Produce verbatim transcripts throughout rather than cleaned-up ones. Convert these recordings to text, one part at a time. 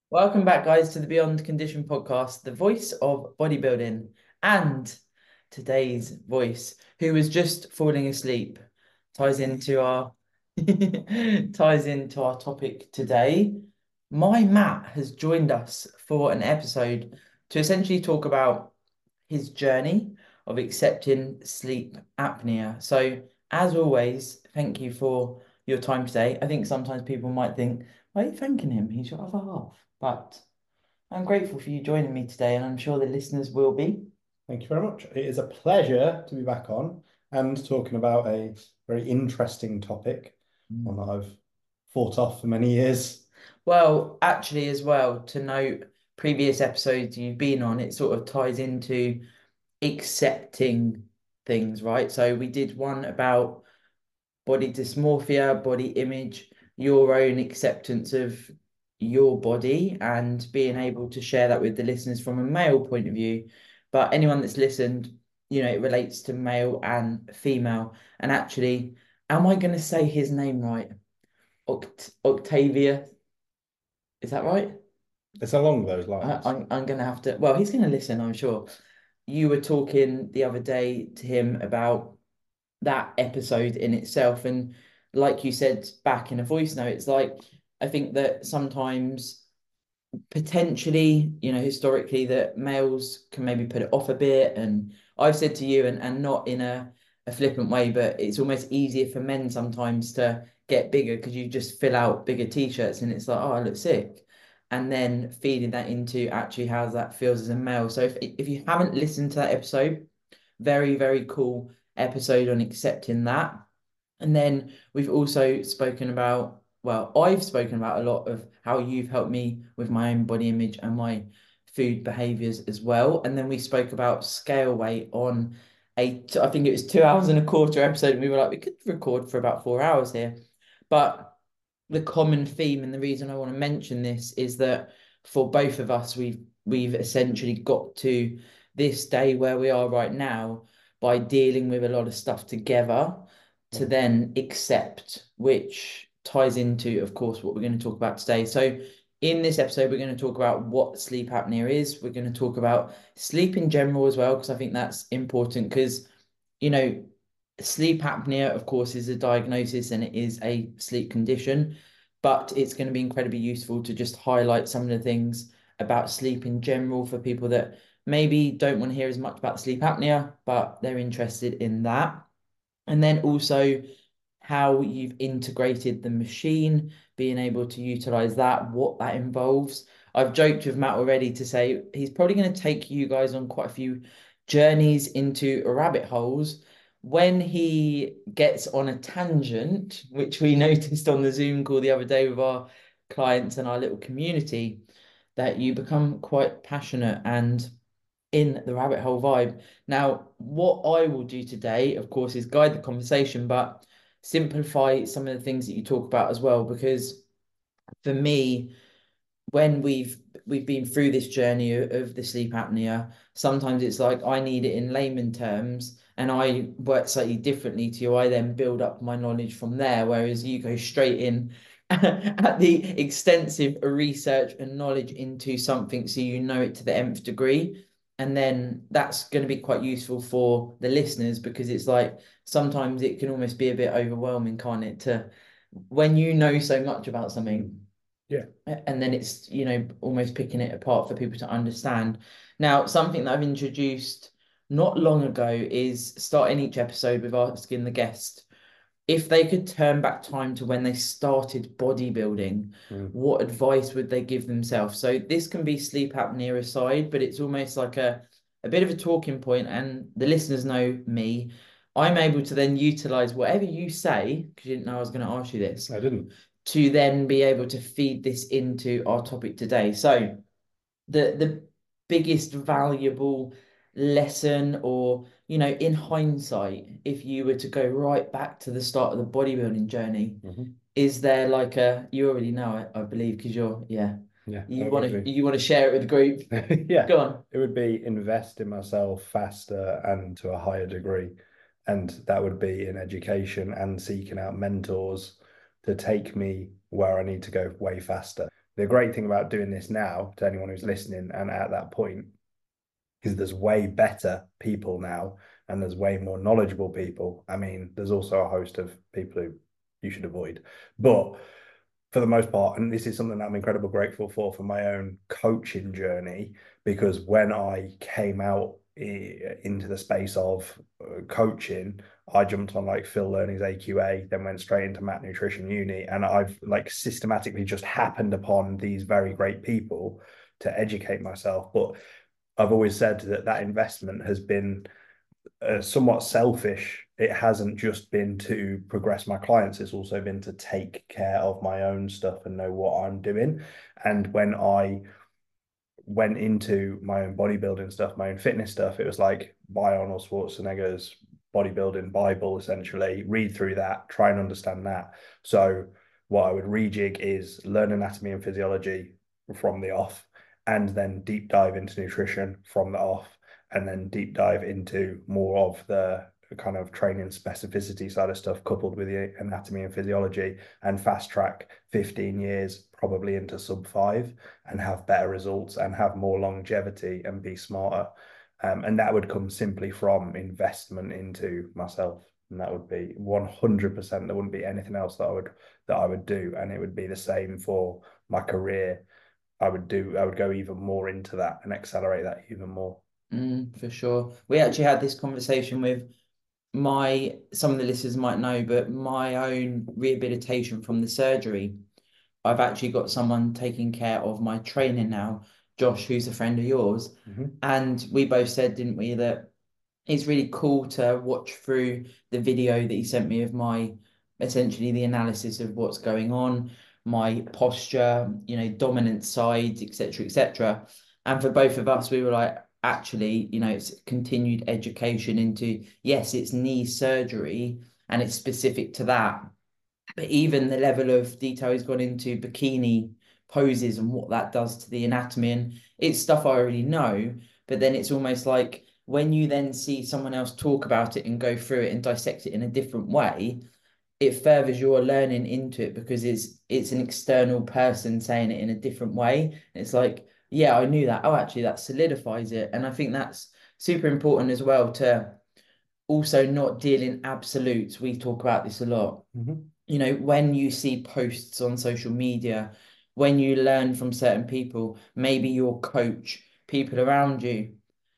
Welcome back, guys, to the Beyond Condition podcast, the voice of bodybuilding, and today's voice, who was just falling asleep, ties into our ties into our topic today. My Matt has joined us for an episode to essentially talk about his journey of accepting sleep apnea. So, as always, thank you for your time today. I think sometimes people might think, why are you thanking him? He's your other half. But I'm grateful for you joining me today, and I'm sure the listeners will be. Thank you very much. It is a pleasure to be back on and talking about a very interesting topic, one Mm. that I've fought off for many years. Well, actually, as well, to note previous episodes you've been on, it sort of ties into accepting things, right? So we did one about body dysmorphia, body image, your own acceptance of your body, and being able to share that with the listeners from a male point of view. But anyone that's listened, you know, it relates to male and female. And actually, am I going to say his name right? Oct Octavia, is that right? It's along those I, lines. I'm I'm gonna have to. Well, he's gonna listen, I'm sure. You were talking the other day to him about that episode in itself. And like you said back in a voice note, it's like I think that sometimes potentially, you know, historically that males can maybe put it off a bit. And I've said to you, and, and not in a, a flippant way, but it's almost easier for men sometimes to get bigger because you just fill out bigger t-shirts and it's like, oh, I look sick. And then feeding that into actually how that feels as a male. So if if you haven't listened to that episode, very, very cool episode on accepting that. And then we've also spoken about, well, I've spoken about a lot of how you've helped me with my own body image and my food behaviors as well. And then we spoke about scale weight on a, I think it was two hours and a quarter episode. And we were like, we could record for about four hours here. But the common theme and the reason I want to mention this is that for both of us, we've we've essentially got to this day where we are right now by dealing with a lot of stuff together to Mm. then accept, which ties into, of course, what we're going to talk about today. So in this episode, we're going to talk about what sleep apnea is. We're going to talk about sleep in general as well, because I think that's important because, you know, sleep apnea, of course, is a diagnosis and it is a sleep condition, but it's going to be incredibly useful to just highlight some of the things about sleep in general for people that maybe don't want to hear as much about sleep apnea, but they're interested in that. And then also how you've integrated the machine, being able to utilize that, what that involves. I've joked with Matt already to say he's probably going to take you guys on quite a few journeys into rabbit holes when he gets on a tangent, which we noticed on the Zoom call the other day with our clients and our little community, that you become quite passionate and in the rabbit hole vibe. Now, what I will do today, of course, is guide the conversation, but simplify some of the things that you talk about as well, because for me, when we've we've been through this journey of, of the sleep apnea, sometimes it's like I need it in layman terms and I work slightly differently to you. I then build up my knowledge from there, whereas you go straight in at the extensive research and knowledge into something so you know it to the nth degree. And then that's going to be quite useful for the listeners because it's like sometimes it can almost be a bit overwhelming, can't it? To when you know so much about something Yeah. and then it's you know almost picking it apart for people to understand. Now, something that I've introduced not long ago is starting each episode with asking the guest if they could turn back time to when they started bodybuilding, Mm. what advice would they give themselves? So this can be sleep apnea aside, but it's almost like a a bit of a talking point, and the listeners know me. I'm able to then utilize whatever you say, because you didn't know I was going to ask you this, I didn't. to then be able to feed this into our topic today. So the the biggest valuable lesson or you know in hindsight, if you were to go right back to the start of the bodybuilding journey, Hmm. is there like a you already know it, I believe, because you're yeah, Yeah, you that want would to be. you want to share it with the group. Yeah, Go on. it would be invest in myself faster and to a higher degree. And that would be in education and seeking out mentors to take me where I need to go way faster. the great thing about doing this now, to anyone who's listening and at that point, is there's way better people now and there's way more knowledgeable people. I mean, there's also a host of people who you should avoid. But for the most part, and this is something that I'm incredibly grateful for for my own coaching journey, because when I came out into the space of uh, coaching, I jumped on like Phil Learning's A Q A, then went straight into Matt Nutrition Uni, and I've like systematically just happened upon these very great people to educate myself. But I've always said that that investment has been uh, somewhat selfish. It hasn't just been to progress my clients, it's also been to take care of my own stuff and know what I'm doing. And when I went into my own bodybuilding stuff, my own fitness stuff, it was like buy Arnold Schwarzenegger's bodybuilding Bible, essentially, read through that, try and understand that. So what I would rejig is learn anatomy and physiology from the off, and then deep dive into nutrition from the off, and then deep dive into more of the kind of training specificity side of stuff coupled with the anatomy and physiology, and fast track fifteen years probably into sub five and have better results and have more longevity and be smarter. Um, and that would come simply from investment into myself. And that would be one hundred percent. There wouldn't be anything else that I would that I would do. And it would be the same for my career. I would do, I would go even more into that and accelerate that even more. Mm, for sure. We actually had this conversation with my, some of the listeners might know, but my own rehabilitation from the surgery. I've actually got someone taking care of my training now, Josh, who's a friend of yours. Mm-hmm. And we both said, didn't we, that it's really cool to watch through the video that he sent me of my, essentially the analysis of what's going on, my posture, you know, dominant sides, et cetera, et cetera. And for both of us, we were like, actually, you know, it's continued education into, yes, it's knee surgery and it's specific to that. But even the level of detail he's gone into bikini poses and what that does to the anatomy, and it's stuff I already know, but then it's almost like when you then see someone else talk about it and go through it and dissect it in a different way, it furthers your learning into it because it's it's an external person saying it in a different way. It's like, yeah, I knew that. Oh, actually, that solidifies it. And I think that's super important as well to also not deal in absolutes. We talk about this a lot. Mm-hmm. You know, when you see posts on social media, when you learn from certain people, maybe your coach, people around you,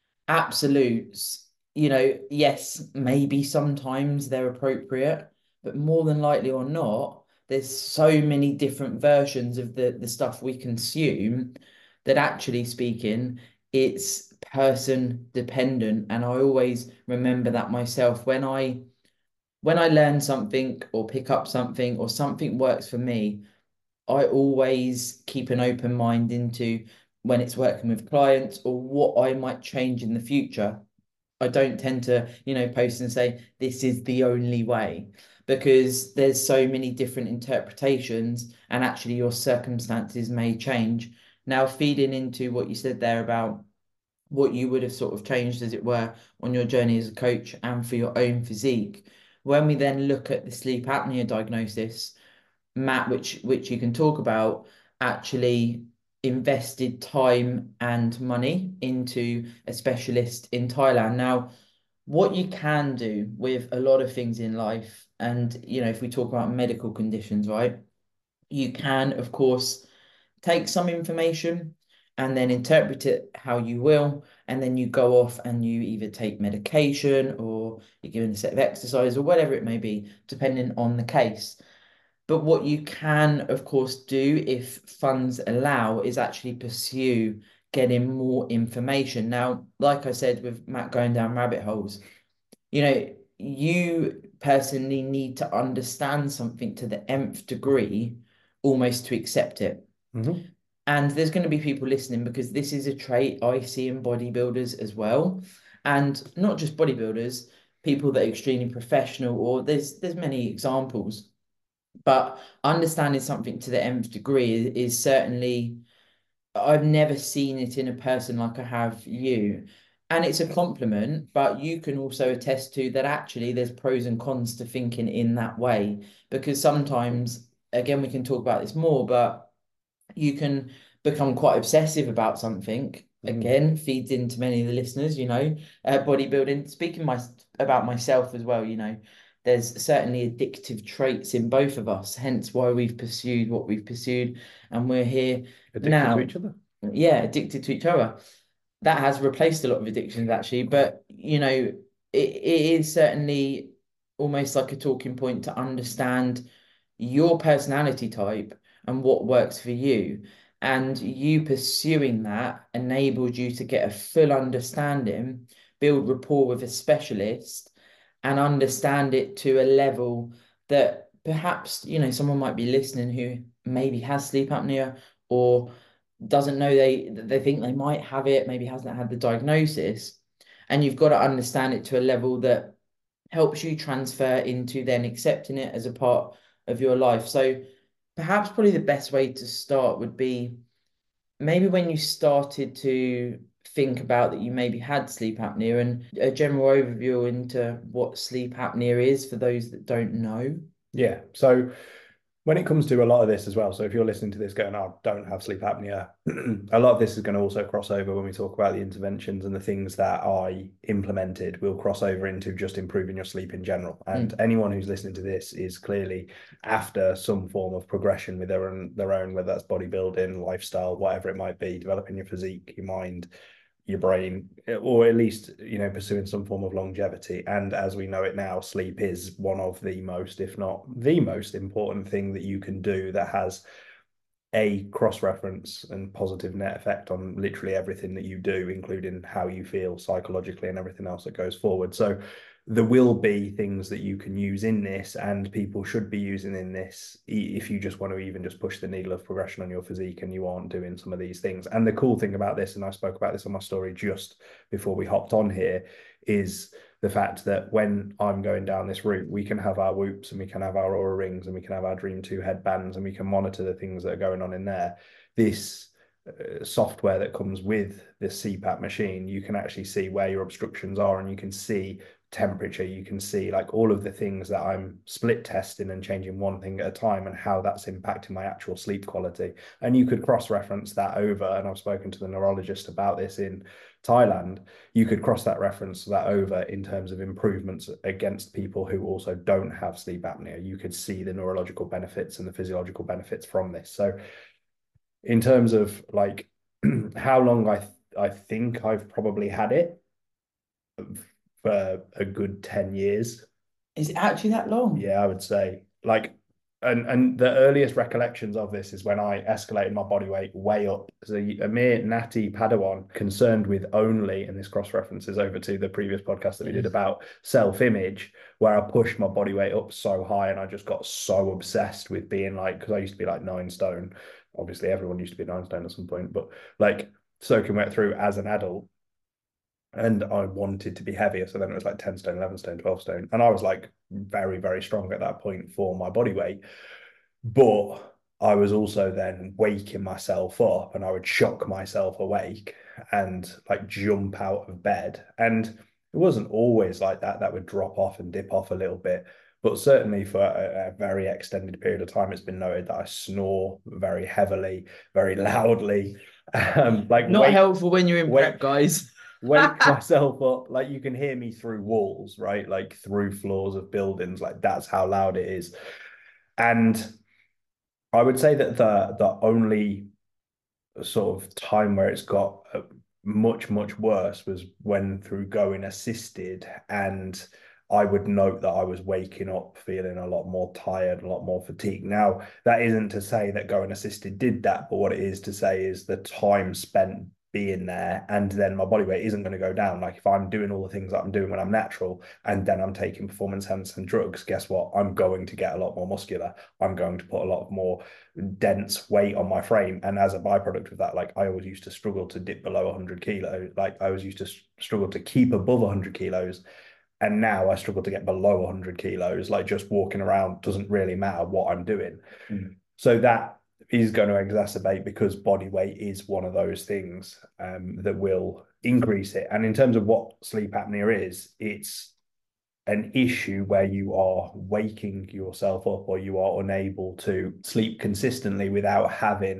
absolutes, you know, yes, maybe sometimes they're appropriate, but more than likely or not, there's so many different versions of the, the stuff we consume that actually speaking, it's person dependent. And I always remember that myself when I when I learn something or pick up something or something works for me, I always keep an open mind into when it's working with clients or what I might change in the future. I don't tend to, you know, post and say this is the only way because there's so many different interpretations and actually your circumstances may change. Now, feeding into what you said there about what you would have sort of changed, as it were, on your journey as a coach and for your own physique. When we then look at the sleep apnea diagnosis, Matt, which which you can talk about, actually invested time and money into a specialist in Thailand. Now, what you can do with a lot of things in life, and you know, if we talk about medical conditions, right, you can, of course, take some information and then interpret it how you will, and then you go off and you either take medication or you're given a set of exercise or whatever it may be, depending on the case. But what you can, of course, do if funds allow is actually pursue getting more information. Now, like I said, with Matt going down rabbit holes, you know, you personally need to understand something to the nth degree almost to accept it. Mm-hmm. And there's going to be people listening because this is a trait I see in bodybuilders as well. And not just bodybuilders, people that are extremely professional, or there's there's many examples. But understanding something to the nth degree is, is certainly, I've never seen it in a person like I have you. And it's a compliment, but you can also attest to that actually there's pros and cons to thinking in that way. Because sometimes, again, we can talk about this more, but You can become quite obsessive about something. Mm. Again, feeds into many of the listeners, you know, uh, bodybuilding. Speaking my about myself as well, you know, there's certainly addictive traits in both of us, hence why we've pursued what we've pursued, and we're here Addicted to now. each other. Yeah, addicted to each other. That has replaced a lot of addictions actually, but you know, it, it is certainly almost like a talking point to understand your personality type and what works for you. And you pursuing that enabled you to get a full understanding, build rapport with a specialist, and understand it to a level that perhaps, you know, someone might be listening who maybe has sleep apnea or doesn't know they they think they might have it, maybe hasn't had the diagnosis. And you've got to understand it to a level that helps you transfer into then accepting it as a part of your life. So perhaps probably the best way to start would be maybe when you started to think about that you maybe had sleep apnea and a general overview into what sleep apnea is for those that don't know. Yeah. So when it comes to a lot of this as well, so if you're listening to this going, "I don't have sleep apnea," a lot of this is going to also cross over when we talk about the interventions and the things that I implemented will cross over into just improving your sleep in general. And Mm. anyone who's listening to this is clearly after some form of progression with their own, their own, whether that's bodybuilding, lifestyle, whatever it might be, developing your physique, your mind, your brain, or at least, you know, pursuing some form of longevity. And as we know it now, sleep is one of the most, if not the most important thing that you can do that has a cross reference and positive net effect on literally everything that you do, including how you feel psychologically and everything else that goes forward. So there will be things that you can use in this, and people should be using in this if you just want to even just push the needle of progression on your physique and you aren't doing some of these things. And the cool thing about this, and I spoke about this on my story just before we hopped on here, is the fact that when I'm going down this route, we can have our whoops and we can have our Aura rings and we can have our Dream two headbands and we can monitor the things that are going on in there. This uh, software that comes with this C PAP machine, you can actually see where your obstructions are and you can see temperature, you can see like all of the things that I'm split testing and changing one thing at a time and how that's impacting my actual sleep quality. And you could cross-reference that over, and I've spoken to the neurologist about this in Thailand. You could cross that reference that over in terms of improvements against people who also don't have sleep apnea. You could see the neurological benefits and the physiological benefits from this. So in terms of like how long I th I think I've probably had it for a good ten years. Is it actually that long? Yeah, I would say like and and the earliest recollections of this is when I escalated my body weight way up. So a mere natty Padawan concerned with only, and this cross references over to the previous podcast that we did Yes. about self-image, where I pushed my body weight up so high and I just got so obsessed with being like, because I used to be like nine stone. Obviously, everyone used to be nine stone at some point, but like soaking wet through as an adult, and I wanted to be heavier. So then it was like ten stone, eleven stone, twelve stone. And I was like very, very strong at that point for my body weight. But I was also then waking myself up and I would shock myself awake and like jump out of bed. And it wasn't always like that. That would drop off and dip off a little bit. But certainly for a, a very extended period of time, it's been noted that I snore very heavily, very loudly. Um, like Not wake, helpful when you're in wake, prep, guys. wake myself up. Like you can hear me through walls, right? Like through floors of buildings. Like that's how loud it is. And I would say that the the only sort of time where it's got uh, much much worse was when through going assisted, and I would note that I was waking up feeling a lot more tired, a lot more fatigued. Now, that isn't to say that going assisted did that, but what it is to say is the time spent being there, and then my body weight isn't going to go down. Like if I'm doing all the things that I'm doing when I'm natural, and then I'm taking performance enhancing drugs, guess what? I'm going to get a lot more muscular. I'm going to put a lot more dense weight on my frame. And as a byproduct of that, like I always used to struggle to dip below one hundred kilos. Like I always used to struggle to keep above one hundred kilos. And now I struggle to get below one hundred kilos. Like just walking around doesn't really matter what I'm doing. Mm. So that is going to exacerbate because body weight is one of those things um, that will increase it. And in terms of what sleep apnea is, it's an issue where you are waking yourself up or you are unable to sleep consistently without having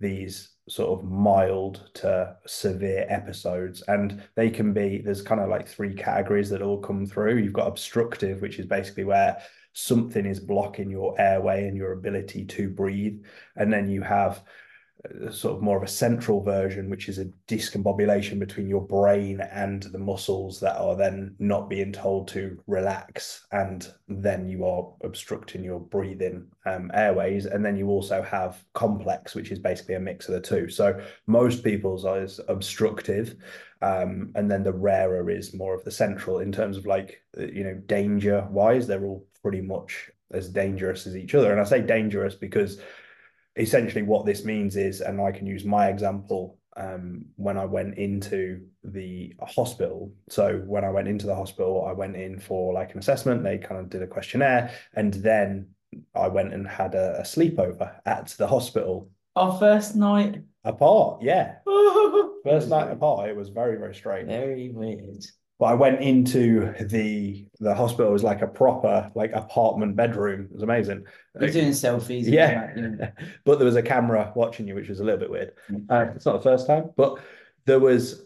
these sort of mild to severe episodes. And they can be, there's kind of like three categories that all come through. You've got obstructive, which is basically where something is blocking your airway and your ability to breathe. And then you have sort of more of a central version, which is a discombobulation between your brain and the muscles that are then not being told to relax, and then you are obstructing your breathing um, airways. And then you also have complex, which is basically a mix of the two. So most people's is obstructive, um, and then the rarer is more of the central. In terms of like, you know, danger wise, they're all pretty much as dangerous as each other. And I say dangerous because essentially what this means is, and I can use my example, um, when I went into the hospital. So when I went into the hospital, I went in for like an assessment. They kind of did a questionnaire, and then I went and had a, a sleepover at the hospital. Our first night apart, yeah. First night apart. It was very, very strange. Very weird. But I went into the the hospital. It was like a proper like apartment bedroom. It was amazing. You're doing selfies. Yeah. You know. But there was a camera watching you, which was a little bit weird. Uh, it's not the first time, but there was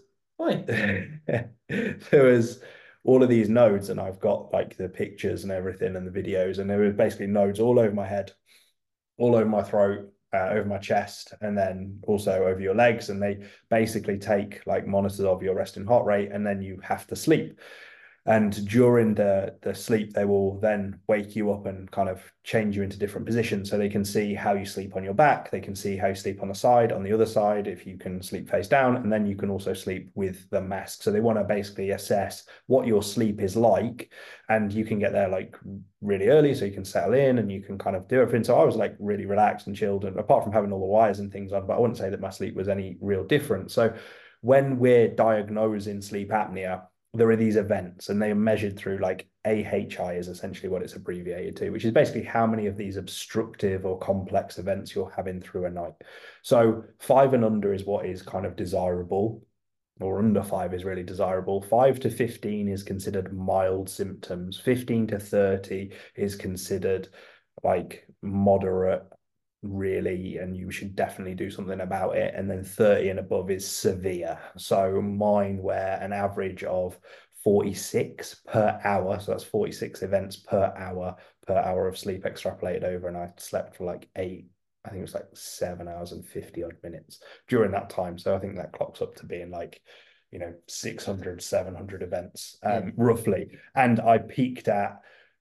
there was all of these nodes, and I've got like the pictures and everything and the videos, and there were basically nodes all over my head, all over my throat, uh, over my chest, and then also over your legs. And they basically take like monitors of your resting heart rate, and then you have to sleep. And during the, the sleep, they will then wake you up and kind of change you into different positions. So they can see how you sleep on your back. They can see how you sleep on the side, on the other side, if you can sleep face down. And then you can also sleep with the mask. So they want to basically assess what your sleep is like. And you can get there like really early, so you can settle in and you can kind of do everything. So I was like really relaxed and chilled. And apart from having all the wires and things on, but I wouldn't say that my sleep was any real different. So when we're diagnosing sleep apnea, there are these events, and they are measured through like A H I is essentially what it's abbreviated to, which is basically how many of these obstructive or complex events you're having through a night. So five and under is what is kind of desirable, or under five is really desirable. Five to fifteen is considered mild symptoms. fifteen to thirty is considered like moderate, really, and you should definitely do something about it. And then thirty and above is severe. So mine were an average of forty-six per hour, so that's forty-six events per hour per hour of sleep extrapolated over, and I slept for like eight, I think it was like seven hours and fifty odd minutes during that time. So I think that clocks up to being like, you know, six hundred, seven hundred events, um, yeah. roughly. And I peaked at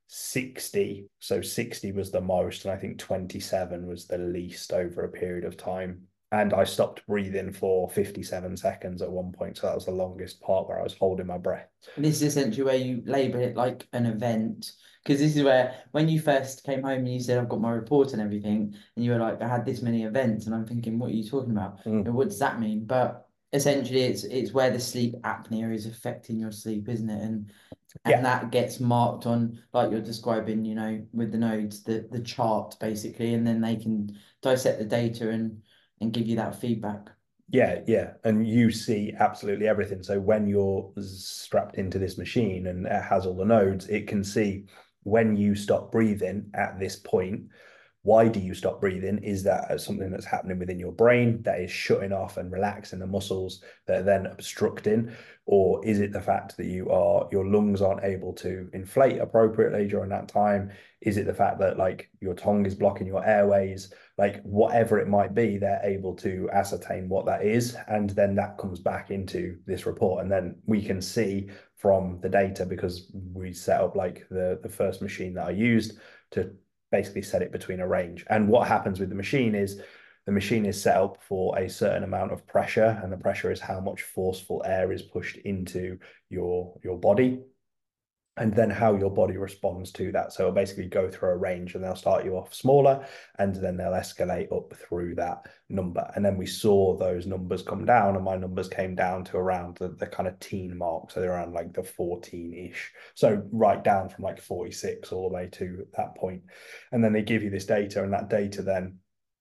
sixty, so sixty was the most, and I think twenty-seven was the least over a period of time. And I stopped breathing for fifty-seven seconds at one point, so that was the longest part where I was holding my breath. And this is essentially where you label it like an event, because this is where, when you first came home and you said, I've got my report and everything, and you were like, I had this many events, and I'm thinking, what are you talking about? Mm. What does that mean? But essentially it's it's where the sleep apnea is affecting your sleep, isn't it? And and yeah. that gets marked on, like you're describing, you know, with the nodes, the the chart basically, and then they can dissect the data and and give you that feedback. Yeah, yeah. And you see absolutely everything. So when you're strapped into this machine and it has all the nodes, it can see when you stop breathing at this point. Why do you stop breathing? Is that something that's happening within your brain that is shutting off and relaxing the muscles that are then obstructing? Or is it the fact that you are, your lungs aren't able to inflate appropriately during that time? Is it the fact that like your tongue is blocking your airways? Like whatever it might be, they're able to ascertain what that is. And then that comes back into this report. And then we can see from the data, because we set up like the, the first machine that I used to basically set it between a range. And what happens with the machine is the machine is set up for a certain amount of pressure, and the pressure is how much forceful air is pushed into your, your body, and then how your body responds to that. So it'll basically go through a range, and they'll start you off smaller, and then they'll escalate up through that number. And then we saw those numbers come down, and my numbers came down to around the, the kind of teen mark. So they're around like the fourteen-ish. So right down from like forty-six all the way to that point. And then they give you this data, and that data then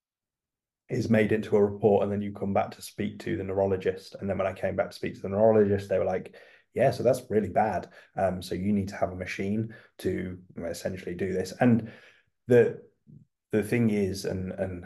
is made into a report, and then you come back to speak to the neurologist. And then when I came back to speak to the neurologist, they were like, yeah, so that's really bad. Um, so you need to have a machine to essentially do this. And the the thing is, and and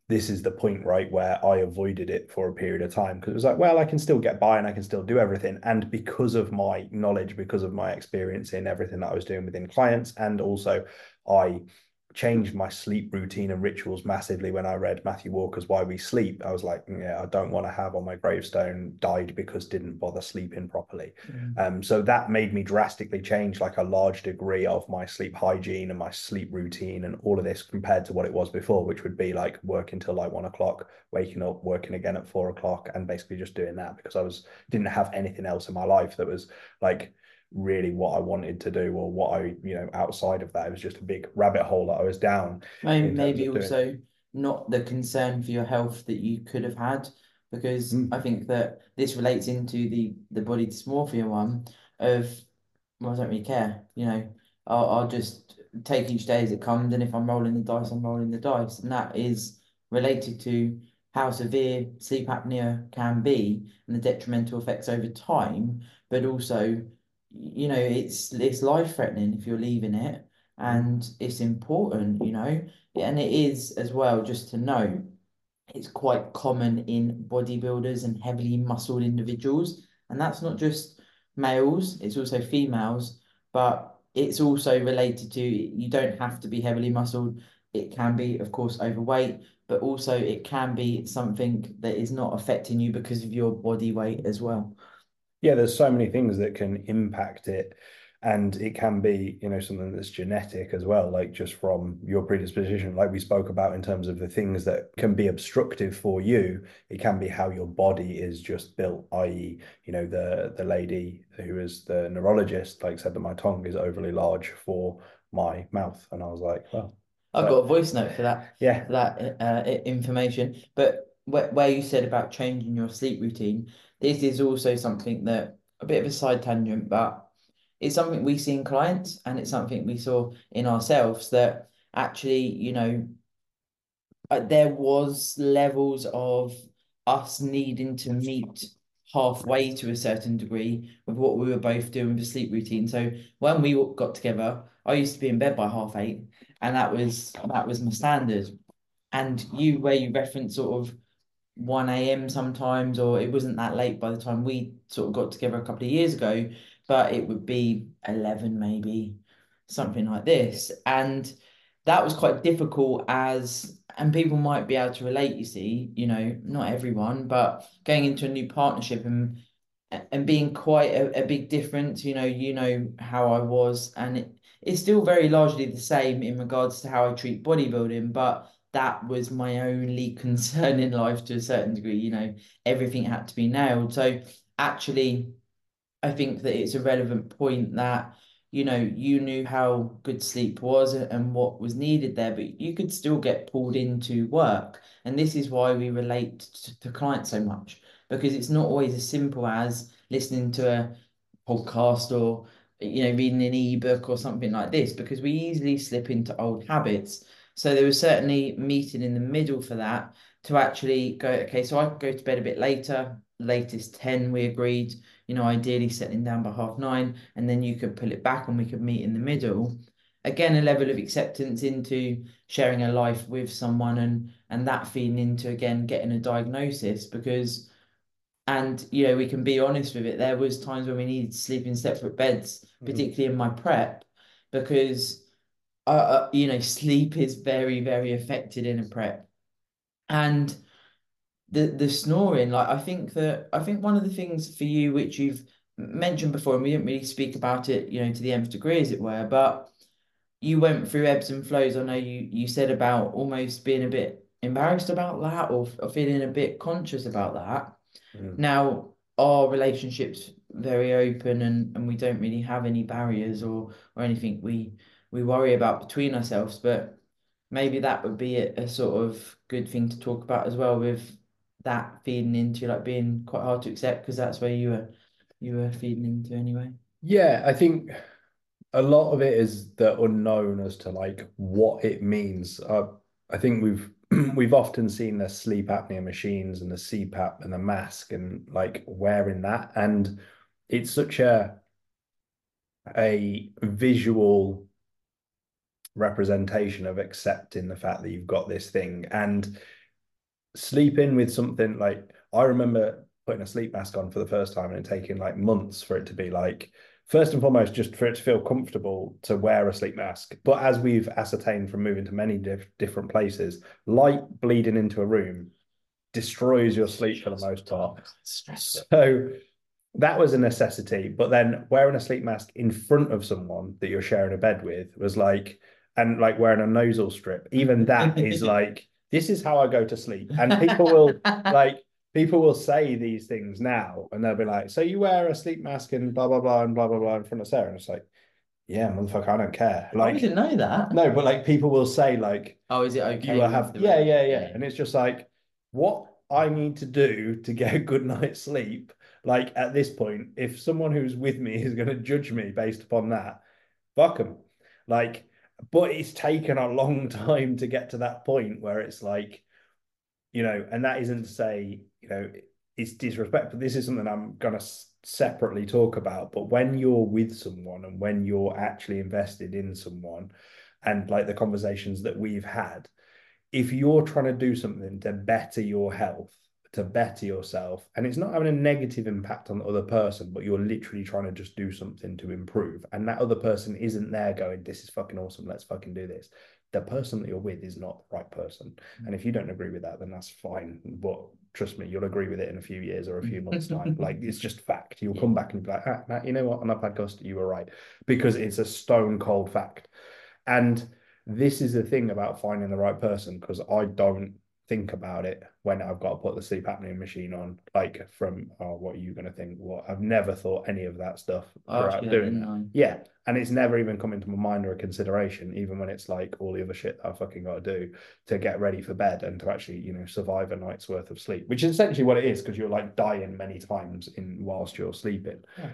this is the point, right, where I avoided it for a period of time because it was like, well, I can still get by and I can still do everything. And because of my knowledge, because of my experience in everything that I was doing within clients, and also I changed my sleep routine and rituals massively when I read Matthew Walker's Why We Sleep. I was like, yeah, I don't want to have on my gravestone died because didn't bother sleeping properly. Mm. Um, so that made me drastically change like a large degree of my sleep hygiene and my sleep routine and all of this compared to what it was before, which would be like working till like one o'clock, waking up, working again at four o'clock, and basically just doing that because I was didn't have anything else in my life that was like really what I wanted to do or what I, you know, outside of that. It was just a big rabbit hole that I was down Maybe, in terms maybe of doing. also not the concern for your health that you could have had, because Mm. I think that this relates into the the body dysmorphia one of, well, I don't really care, you know, I'll, I'll just take each day as it comes, and if I'm rolling the dice, I'm rolling the dice, and that is related to how severe sleep apnea can be and the detrimental effects over time, but also, you know, it's it's life threatening if you're leaving it, Mm. and it's important, you know, and it is as well, just to know, it's quite common in bodybuilders and heavily muscled individuals. And that's not just males, it's also females, but it's also related to, you don't have to be heavily muscled. It can be, of course, overweight, but also it can be something that is not affecting you because of your body weight as well. Yeah, there's so many things that can impact it. And it can be, you know, something that's genetic as well, like just from your predisposition, like we spoke about in terms of the things that can be obstructive for you. It can be how your body is just built, i e, you know, the the lady who is the neurologist, like said that my tongue is overly large for my mouth. And I was like, well, I've so got a voice note for that yeah. for that uh, information. But where, where you said about changing your sleep routine, this is also something that, a bit of a side tangent, but it's something we see in clients, and it's something we saw in ourselves, that actually, you know, uh, there was levels of us needing to meet halfway to a certain degree with what we were both doing with the sleep routine. So when we got together, I used to be in bed by half eight, and that was that was my standard. And you, where you reference sort of one a m sometimes, or it wasn't that late by the time we sort of got together a couple of years ago, but it would be eleven maybe, something like this. And that was quite difficult, as, and people might be able to relate, you see, you know, not everyone, but going into a new partnership and and being quite a, a big difference, you know, you know how I was, and it, it's still very largely the same in regards to how I treat bodybuilding, but that was my only concern in life to a certain degree, you know, everything had to be nailed. So actually, I think that it's a relevant point that, you know, you knew how good sleep was and what was needed there, but you could still get pulled into work. And this is why we relate to, to clients so much, because it's not always as simple as listening to a podcast or, you know, reading an ebook or something like this, because we easily slip into old habits. So there was certainly meeting in the middle for that, to actually go, okay, so I could go to bed a bit later, latest ten, we agreed, you know, ideally settling down by half nine, and then you could pull it back and we could meet in the middle. Again, a level of acceptance into sharing a life with someone, and and that feeding into, again, getting a diagnosis, because, and you know, we can be honest with it, there was times when we needed to sleep in separate beds, Mm. particularly in my prep, because uh, uh, you know, sleep is very, very affected in a prep. And the the snoring, like, I think that I think one of the things for you, which you've mentioned before, and we didn't really speak about it, you know, to the nth degree, as it were, but you went through ebbs and flows. I know you you said about almost being a bit embarrassed about that, or, or feeling a bit conscious about that. Mm. Now, our relationship's very open, and, and we don't really have any barriers or or anything we we worry about between ourselves, but maybe that would be a, a sort of good thing to talk about as well, with that feeding into, like, being quite hard to accept, because that's where you were you were feeding into anyway. Yeah, I think a lot of it is the unknown as to like what it means. Uh, I think we've we've often seen the sleep apnea machines and the C PAP and the mask and like wearing that, and it's such a a visual representation of accepting the fact that you've got this thing. And sleep in with something like, I remember putting a sleep mask on for the first time and it taking like months for it to be like, first and foremost, just for it to feel comfortable to wear a sleep mask. But as we've ascertained from moving to many diff different places, light bleeding into a room destroys your sleep for the most part. So that was a necessity. But then wearing a sleep mask in front of someone that you're sharing a bed with was like, and like wearing a nasal strip, even that is like, this is how I go to sleep. And people will like, people will say these things now and they'll be like, so you wear a sleep mask and blah, blah, blah, and blah, blah, blah in front of Sarah. And it's like, yeah, motherfucker, I don't care. Oh, Like, I didn't know that. No, but like people will say like, oh, is it okay? You will have, yeah, yeah, yeah, yeah. And it's just like, what I need to do to get a good night's sleep. Like at this point, if someone who's with me is going to judge me based upon that, fuck them. Like, but it's taken a long time to get to that point where it's like, you know, and that isn't to say, you know, it's disrespectful. This is something I'm going to separately talk about. But when you're with someone and when you're actually invested in someone, and like the conversations that we've had, if you're trying to do something to better your health, to better yourself, and it's not having a negative impact on the other person, but you're literally trying to just do something to improve, and that other person isn't there going, this is fucking awesome, let's fucking do this. The person that you're with is not the right person. And if you don't agree with that, then that's fine. But trust me, you'll agree with it in a few years or a few months' time. Like, it's just fact. You'll come back and be like, ah, Matt, you know what? On our podcast, you were right. Because it's a stone cold fact. And this is the thing about finding the right person, because I don't think about it when I've got to put the sleep apnea machine on, like from, oh, what are you going to think? What? I've never thought any of that stuff throughout that, doing it. Yeah. And it's never even come into my mind or a consideration, even when it's like all the other shit that I fucking got to do to get ready for bed and to actually, you know, survive a night's worth of sleep, which is essentially what it is, because you're like dying many times in whilst you're sleeping. Yeah.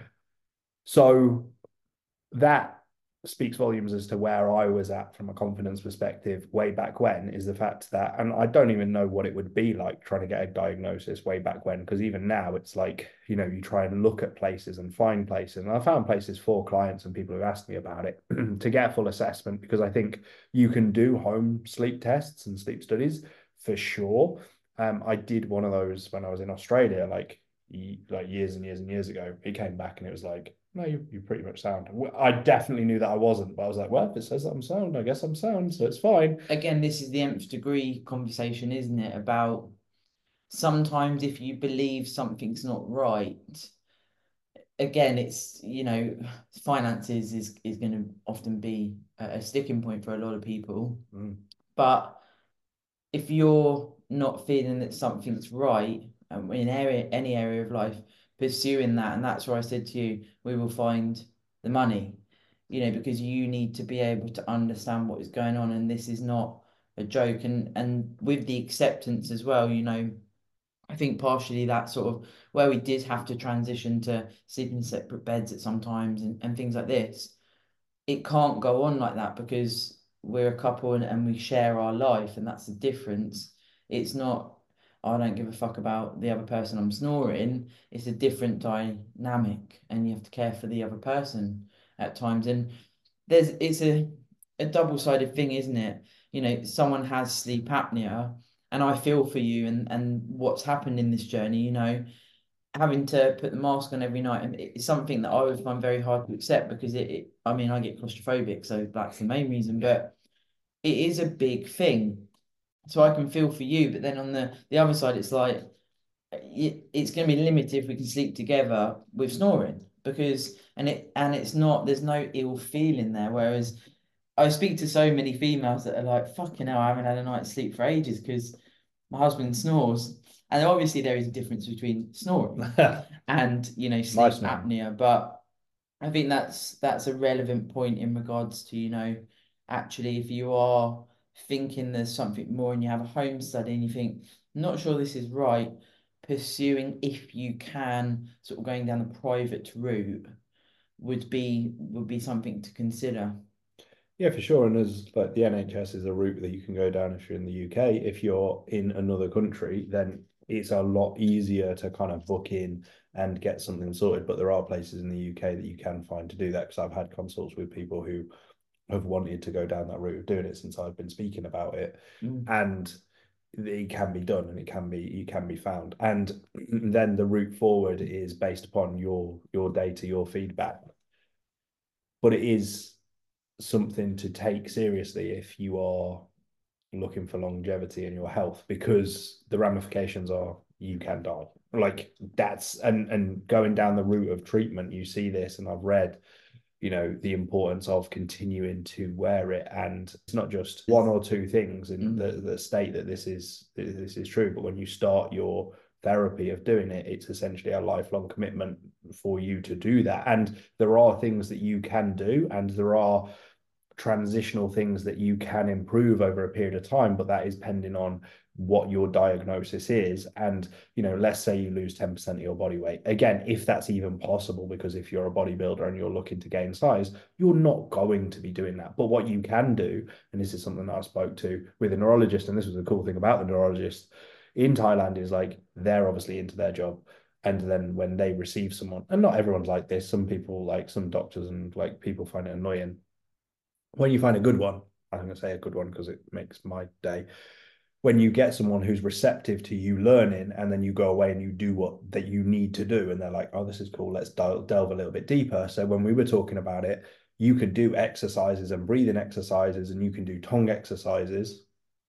So that speaks volumes as to where I was at from a confidence perspective way back when, is the fact that, and I don't even know what it would be like trying to get a diagnosis way back when, because even now it's like, you know, you try and look at places and find places, and I found places for clients and people who asked me about it to get a full assessment, because I think you can do home sleep tests and sleep studies for sure. Um, I did one of those when I was in Australia, like like years and years and years ago. It came back and it was like, no, you, you're pretty much sound. I definitely knew that I wasn't, but I was like, well, if it says that I'm sound, I guess I'm sound, so it's fine. Again, this is the nth degree conversation, isn't it? About sometimes if you believe something's not right, again, it's, you know, finances is, is going to often be a sticking point for a lot of people. Mm. But if you're not feeling that something's right um, in area, any area of life, pursuing that, and that's where I said to you, we will find the money, you know, because you need to be able to understand what is going on, and this is not a joke. And and with the acceptance as well, you know, I think partially that sort of where we did have to transition to sleeping in separate beds at sometimes and, and things like this, it can't go on like that because we're a couple and, and we share our life, and that's the difference. It's not, I don't give a fuck about the other person I'm snoring. It's a different dynamic, and you have to care for the other person at times. And there's it's a a double-sided thing, isn't it? You know, someone has sleep apnea, and I feel for you and and what's happened in this journey, you know, having to put the mask on every night, and it's something that I would find very hard to accept because it, it I mean, I get claustrophobic, so that's the main reason, but it is a big thing. So I can feel for you, but then on the the other side, it's like it, it's going to be limited if we can sleep together with snoring, because and it and it's not, there's no ill feeling there. Whereas I speak to so many females that are like, fucking hell, I haven't had a night's sleep for ages because my husband snores. And obviously there is a difference between snoring and, you know, sleep apnea, but I think that's that's a relevant point in regards to, you know, actually if you are thinking there's something more and you have a home study and you think, not sure this is right, pursuing, if you can, sort of going down the private route would be would be something to consider. Yeah, for sure. And as like the N H S is a route that you can go down if you're in the U K. If you're in another country, then it's a lot easier to kind of book in and get something sorted. But there are places in the U K that you can find to do that, because I've had consults with people who have wanted to go down that route of doing it since I've been speaking about it. Mm. And it can be done and it can be you can be found. And then the route forward is based upon your your data, your feedback. But it is something to take seriously if you are looking for longevity in your health, because the ramifications are you can die. Like that's and and going down the route of treatment, you see this, and I've read, you know, the importance of continuing to wear it. And it's not just one or two things in the, the state that this is this is true, but when you start your therapy of doing it, it's essentially a lifelong commitment for you to do that. And there are things that you can do, and there are transitional things that you can improve over a period of time, but that is pending on what your diagnosis is. And, you know, let's say you lose ten percent of your body weight. Again, if that's even possible, because if you're a bodybuilder and you're looking to gain size, you're not going to be doing that. But what you can do, and this is something that I spoke to with a neurologist, and this was the cool thing about the neurologist in Thailand, is like they're obviously into their job. And then when they receive someone, and not everyone's like this, some people, like some doctors and like people find it annoying. When you find a good one, I'm going to say a good one because it makes my day. When you get someone who's receptive to you learning, and then you go away and you do what that you need to do, and they're like, oh, this is cool, let's delve a little bit deeper. So when we were talking about it, you could do exercises and breathing exercises, and you can do tongue exercises,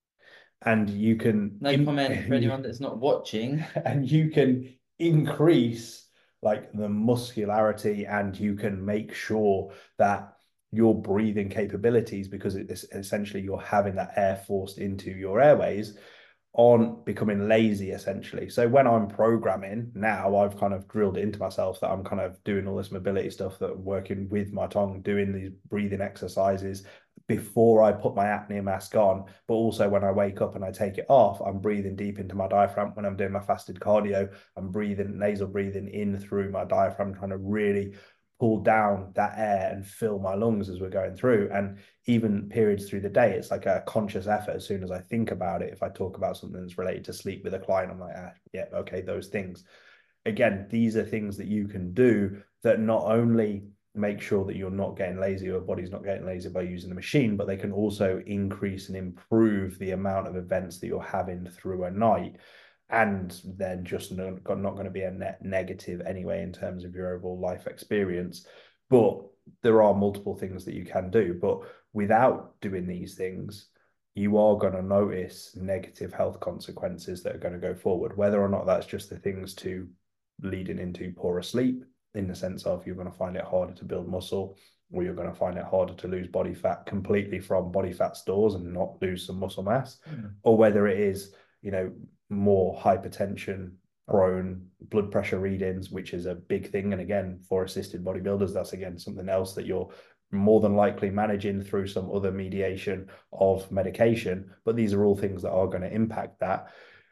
and you can no comment for anyone that's not watching, and you can increase like the muscularity, and you can make sure that your breathing capabilities, because it's essentially you're having that air forced into your airways, aren't becoming lazy essentially. So when I'm programming now, I've kind of drilled it into myself that I'm kind of doing all this mobility stuff, that I'm working with my tongue, doing these breathing exercises before I put my apnea mask on, but also when I wake up and I take it off, I'm breathing deep into my diaphragm. When I'm doing my fasted cardio, I'm breathing, nasal breathing in through my diaphragm, trying to really pull down that air and fill my lungs as we're going through. And even periods through the day, it's like a conscious effort. As soon as I think about it, if I talk about something that's related to sleep with a client, I'm like, ah, yeah, okay, those things. Again, these are things that you can do that not only make sure that you're not getting lazy, or your body's not getting lazy by using the machine, but they can also increase and improve the amount of events that you're having through a night. And then just not, not going to be a net negative anyway in terms of your overall life experience. But there are multiple things that you can do. But without doing these things, you are going to notice negative health consequences that are going to go forward, whether or not that's just the things to leading into poorer sleep, in the sense of you're going to find it harder to build muscle, or you're going to find it harder to lose body fat completely from body fat stores and not lose some muscle mass, mm. or whether it is, you know, more hypertension prone blood pressure readings, which is a big thing. And again, for assisted bodybuilders, that's again something else that you're more than likely managing through some other mediation of medication. But these are all things that are going to impact that.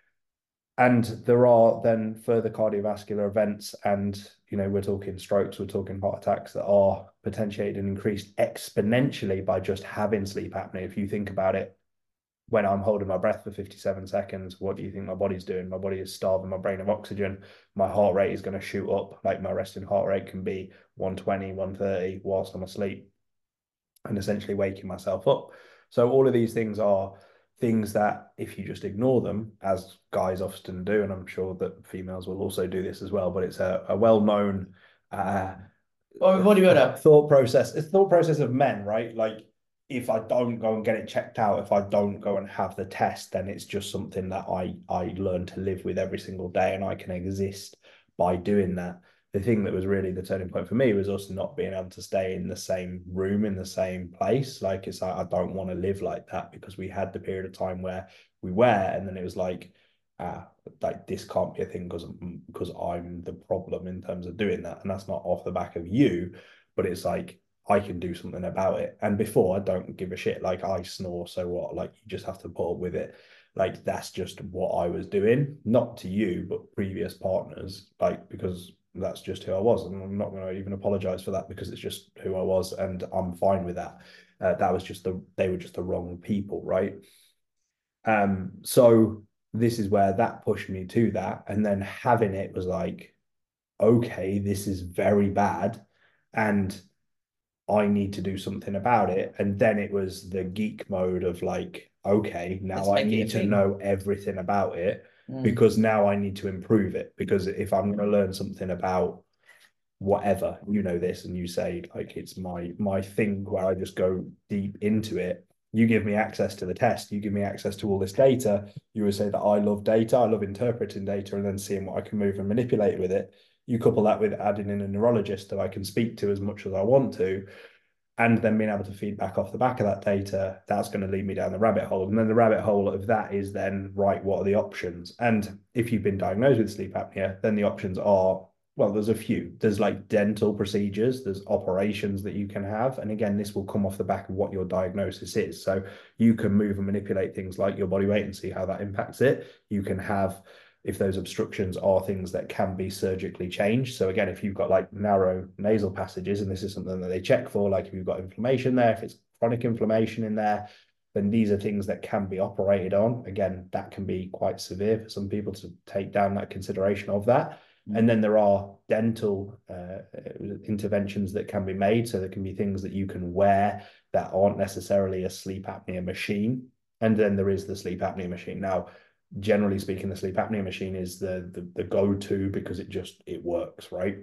And there are then further cardiovascular events, and, you know, we're talking strokes, we're talking heart attacks, that are potentiated and increased exponentially by just having sleep apnea. If you think about it, when I'm holding my breath for fifty-seven seconds, what do you think my body's doing? My body is starving my brain of oxygen. My heart rate is going to shoot up. Like my resting heart rate can be one twenty, one thirty whilst I'm asleep, and essentially waking myself up. So all of these things are things that if you just ignore them, as guys often do, and I'm sure that females will also do this as well, but it's a, a well-known uh, oh, bodybuilder thought process. It's thought process of men, right? Like, if I don't go and get it checked out, if I don't go and have the test, then it's just something that I I learn to live with every single day, and I can exist by doing that. The thing that was really the turning point for me was us not being able to stay in the same room, in the same place. Like, it's like, I don't want to live like that, because we had the period of time where we were, and then it was like, ah, like this can't be a thing because because I'm the problem in terms of doing that. And that's not off the back of you, but it's like, I can do something about it. And before, I don't give a shit. Like, I snore, so what? Like, you just have to put up with it. Like, that's just what I was doing, not to you, but previous partners, like, because that's just who I was. And I'm not going to even apologize for that, because it's just who I was, and I'm fine with that. Uh, that was just the, they were just the wrong people, right? Um, so this is where that pushed me to that. And then having it was like, okay, this is very bad, and I need to do something about it. And then it was the geek mode of like, okay, Let's now I make it a need to thing. know everything about it Mm. because now I need to improve it. Because if I'm going to learn something about whatever, you know this, and you say like it's my my thing where I just go deep into it. You give me access to the test, you give me access to all this data. You would say that I love data, I love interpreting data and then seeing what I can move and manipulate with it. You couple that with adding in a neurologist that I can speak to as much as I want to, and then being able to feed back off the back of that data, that's going to lead me down the rabbit hole. And then the rabbit hole of that is then, right, what are the options? And if you've been diagnosed with sleep apnea, then the options are, well, there's a few. There's like dental procedures, there's operations that you can have. And again, this will come off the back of what your diagnosis is. So you can move and manipulate things like your body weight and see how that impacts it. You can have, if those obstructions are things that can be surgically changed. So again, if you've got like narrow nasal passages, and this is something that they check for, like if you've got inflammation there, if it's chronic inflammation in there, then these are things that can be operated on. Again, that can be quite severe for some people to take down that consideration of that. Mm. And then there are dental uh, interventions that can be made. So there can be things that you can wear that aren't necessarily a sleep apnea machine. And then there is the sleep apnea machine. Now, generally speaking, the sleep apnea machine is the, the the go-to because it just it works, right?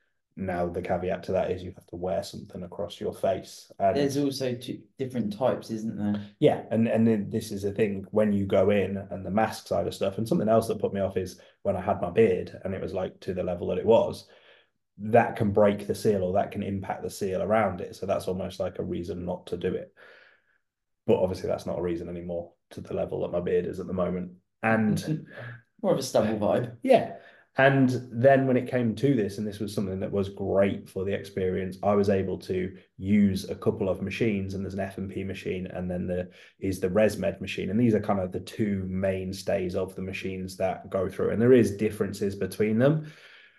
Now the caveat to that is you have to wear something across your face. And there's also two different types, isn't there? Yeah, and and then this is the thing when you go in and the mask side of stuff. And something else that put me off is when I had my beard and it was like to the level that it was, that can break the seal or that can impact the seal around it. So that's almost like a reason not to do it. But obviously that's not a reason anymore to the level that my beard is at the moment. And more of a stubble vibe. Yeah. And then when it came to this, and this was something that was great for the experience, I was able to use a couple of machines, and there's an F and P machine, and then there is the ResMed machine. And these are kind of the two mainstays of the machines that go through. And there is differences between them.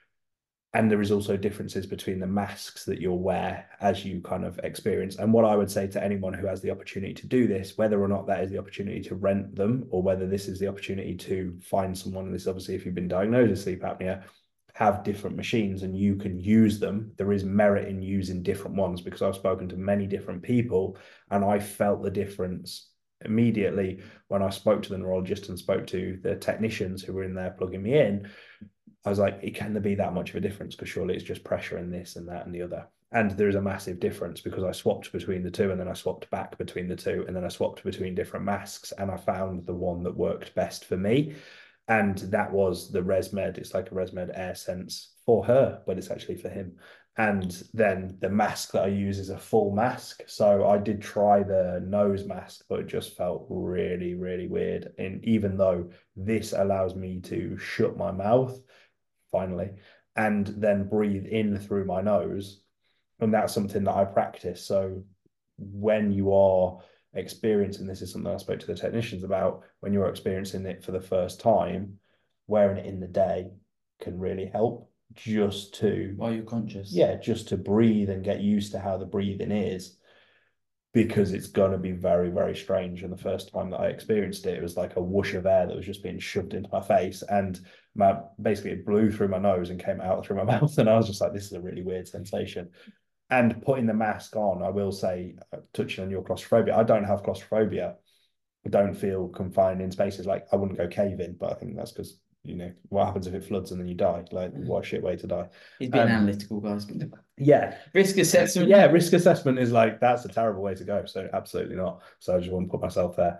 And there is also differences between the masks that you'll wear as you kind of experience. And what I would say to anyone who has the opportunity to do this, whether or not that is the opportunity to rent them, or whether this is the opportunity to find someone, and this obviously if you've been diagnosed with sleep apnea, have different machines and you can use them. There is merit in using different ones because I've spoken to many different people and I felt the difference immediately when I spoke to the neurologist and spoke to the technicians who were in there plugging me in. I was like, it can there be that much of a difference? Because surely it's just pressure in this and that and the other. And there is a massive difference because I swapped between the two and then I swapped back between the two and then I swapped between different masks and I found the one that worked best for me. And that was the ResMed. It's like a ResMed AirSense for her, but it's actually for him. And then the mask that I use is a full mask. So I did try the nose mask, but it just felt really, really weird. And even though this allows me to shut my mouth, finally, and then breathe in through my nose. And that's something that I practice. So when you are experiencing this, is something I spoke to the technicians about, when you're experiencing it for the first time, wearing it in the day can really help just to while you're conscious. Yeah, just to breathe and get used to how the breathing is. Because it's going to be very, very strange. And the first time that I experienced it, it was like a whoosh of air that was just being shoved into my face. And my, basically it blew through my nose and came out through my mouth. And I was just like, this is a really weird sensation. And putting the mask on, I will say, touching on your claustrophobia, I don't have claustrophobia. I don't feel confined in spaces. Like I wouldn't go caving, but I think that's because, you know, what happens if it floods and then you die? Like, what a shit way to die. He's being um, analytical, guys. Yeah. Risk assessment. Yeah, risk assessment is like, that's a terrible way to go. So absolutely not. So I just want to put myself there.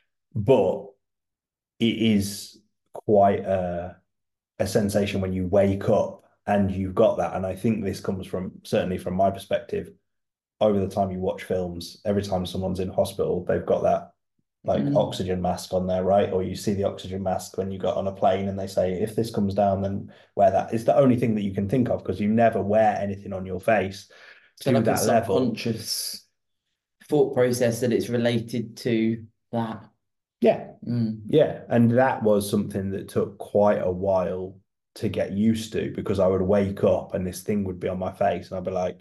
But it is quite a, a sensation when you wake up and you've got that. And I think this comes from, certainly from my perspective, over the time you watch films, every time someone's in hospital, they've got that like mm. oxygen mask on there, right? Or you see the oxygen mask when you got on a plane and they say, if this comes down, then wear that. It's the only thing that you can think of because you never wear anything on your face so to like that a level. Subconscious thought process that it's related to that. Yeah. Mm. Yeah. And that was something that took quite a while to get used to because I would wake up and this thing would be on my face and I'd be like,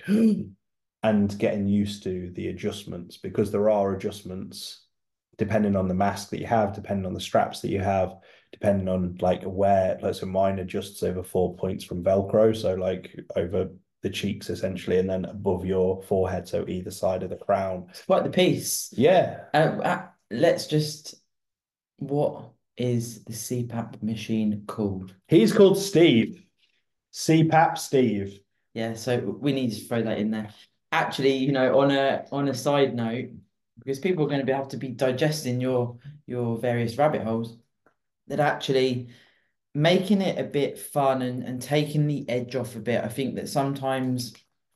and getting used to the adjustments because there are adjustments depending on the mask that you have, depending on the straps that you have, depending on like where, like so mine adjusts over four points from Velcro. So like over the cheeks essentially, and then above your forehead. So either side of the crown. It's quite the piece. Yeah. Uh, let's just, what is the C PAP machine called? He's called Steve. C PAP Steve. Yeah, so we need to throw that in there. Actually, you know, on a on a side note, because people are going to be have to be digesting your your various rabbit holes, that actually making it a bit fun and, and taking the edge off a bit. I think that sometimes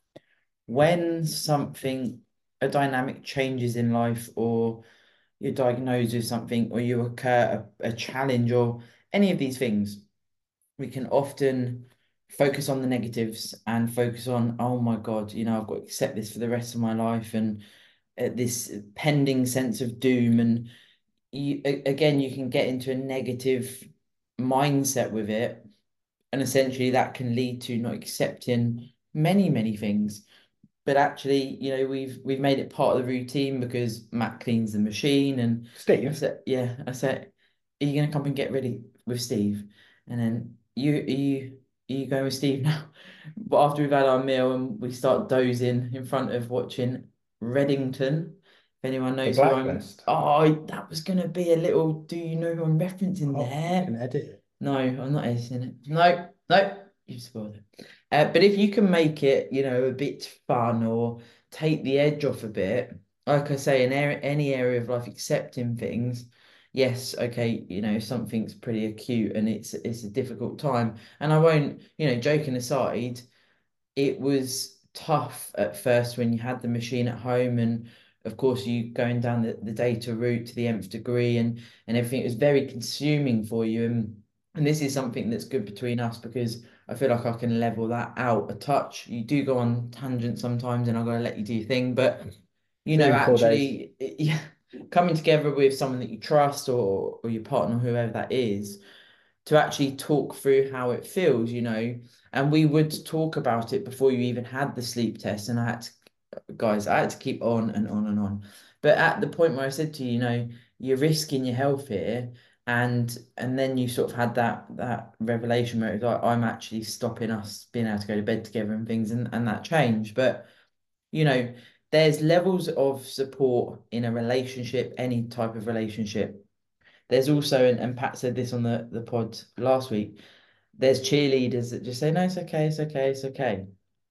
when something, a dynamic changes in life, or you're diagnosed with something, or you occur a, a challenge, or any of these things, we can often focus on the negatives and focus on, oh my God, you know, I've got to accept this for the rest of my life, and uh, this pending sense of doom. And you, a- again, you can get into a negative mindset with it. And essentially, that can lead to not accepting many, many things. But actually, you know, we've we've made it part of the routine because Matt cleans the machine, and I Steve. said, yeah, I said, are you gonna come and get ready with Steve? And then you are you are you going with Steve now? But after we've had our meal and we start dozing in front of watching Reddington, if anyone The knows who I'm, Blacklist. oh, that was gonna be a little. Do you know who I'm referencing Oh, you there? can edit it. No, I'm not editing it. No, no, you've spoiled it. Uh, but if you can make it, you know, a bit fun or take the edge off a bit, like I say, in area, any area of life, accepting things, yes, okay, you know, something's pretty acute and it's it's a difficult time. And I won't, you know, joking aside, it was tough at first when you had the machine at home, and of course you going down the, the data route to the nth degree, and and everything. It was very consuming for you, and and this is something that's good between us because I feel like I can level that out a touch. You do go on tangents sometimes and I've got to let you do your thing, but you know, Three, four days. actually, yeah, coming together with someone that you trust, or or your partner, whoever that is, to actually talk through how it feels, you know. And we would talk about it before you even had the sleep test. And I had to, guys, I had to keep on and on and on. But at the point where I said to you, you know, you're risking your health here, and and then you sort of had that that revelation where it was like, I'm actually stopping us being able to go to bed together and things, and, and that changed. But you know, there's levels of support in a relationship, any type of relationship. There's also, and, and Pat said this on the, the pod last week, there's cheerleaders that just say, no, it's okay, it's okay, it's okay.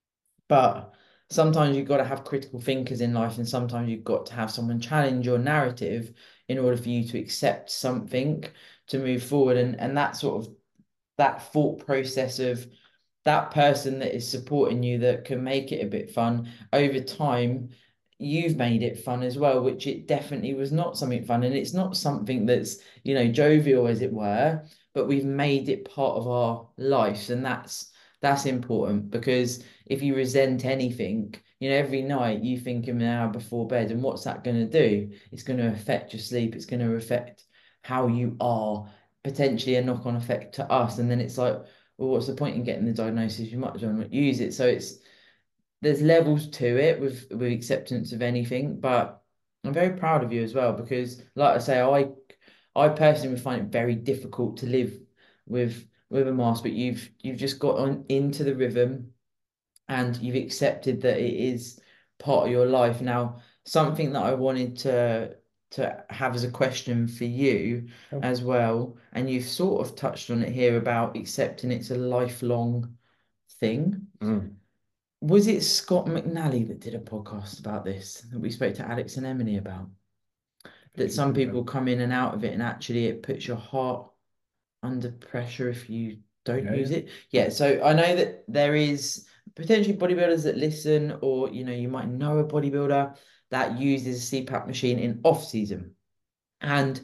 But sometimes you've got to have critical thinkers in life, and sometimes you've got to have someone challenge your narrative in order for you to accept something to move forward. And and that sort of that thought process of that person that is supporting you that can make it a bit fun over time, you've made it fun as well, which it definitely was not something fun, and it's not something that's, you know, jovial as it were, but we've made it part of our lives. And that's that's important, because if you resent anything, you know, every night you think an hour before bed, and what's that going to do? It's going to affect your sleep, it's going to affect how you are, potentially a knock-on effect to us. And then it's like, well, what's the point in getting the diagnosis? You might as well not use it. So it's, there's levels to it with with acceptance of anything. But I'm very proud of you as well, because like I say, I I personally would find it very difficult to live with with a mask, but you've you've just got on into the rhythm, and you've accepted that it is part of your life. Now, something that I wanted to to have as a question for you Oh. as well, and you've sort of touched on it here about accepting it's a lifelong thing. Mm. Was it Scott McNally that did a podcast about this that we spoke to Alex and Emily about? That some Vaguely people remember. come in and out of it, and actually it puts your heart under pressure if you don't Yeah, yeah. use it. Yeah, so I know that there is potentially bodybuilders that listen, or you know, you might know a bodybuilder that uses a C PAP machine in off season. And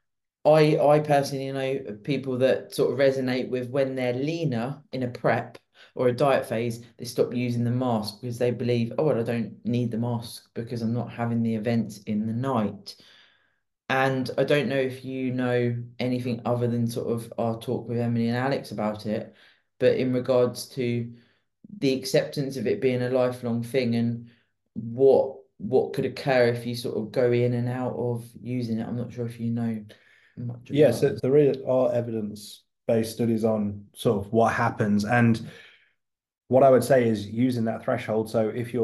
I I personally know people that sort of resonate with when they're leaner in a prep or a diet phase, they stop using the mask because they believe, oh well, I don't need the mask because I'm not having the events in the night. And I don't know if you know anything other than sort of our talk with Emily and Alex about it, but in regards to the acceptance of it being a lifelong thing, and what what could occur if you sort of go in and out of using it. I'm not sure if you know much Yes, about yeah, so it. there is- are evidence-based studies on sort of what happens. And what I would say is using that threshold. So if you're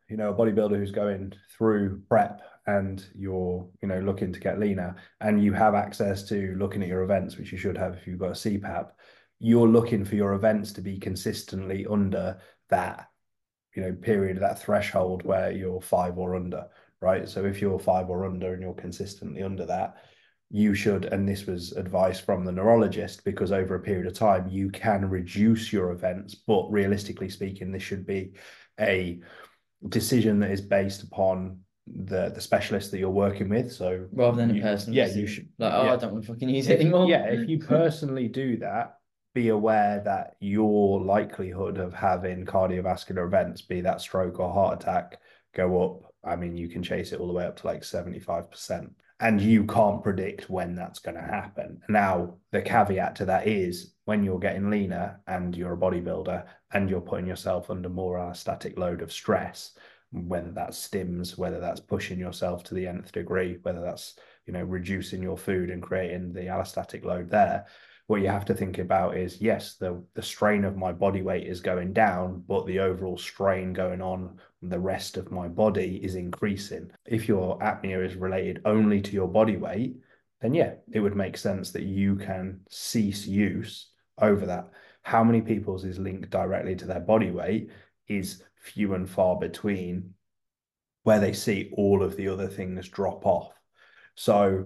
you know, a bodybuilder who's going through prep and you're, you know, looking to get leaner and you have access to looking at your events, which you should have if you've got a C PAP, you're looking for your events to be consistently under that, you know, period, that threshold where you're five or under, right? So if you're five or under and you're consistently under that, you should, and this was advice from the neurologist, because over a period of time you can reduce your events, but realistically speaking, this should be a decision that is based upon the the specialist that you're working with. So rather than you, a personal yeah, decision. you should Like, oh, yeah. I don't want to fucking use If, it anymore. yeah, if you personally do that, be aware that your likelihood of having cardiovascular events, be that stroke or heart attack, go up. I mean, you can chase it all the way up to like seventy-five percent. And you can't predict when that's going to happen. Now, the caveat to that is when you're getting leaner and you're a bodybuilder and you're putting yourself under more static load of stress, whether that's stims, whether that's pushing yourself to the nth degree, whether that's, you know, reducing your food and creating the allostatic load there, what you have to think about is, yes, the, the strain of my body weight is going down, but the overall strain going on the rest of my body is increasing. If your apnea is related only to your body weight, then yeah, it would make sense that you can cease use over that. How many people's is linked directly to their body weight is few and far between, where they see all of the other things drop off. So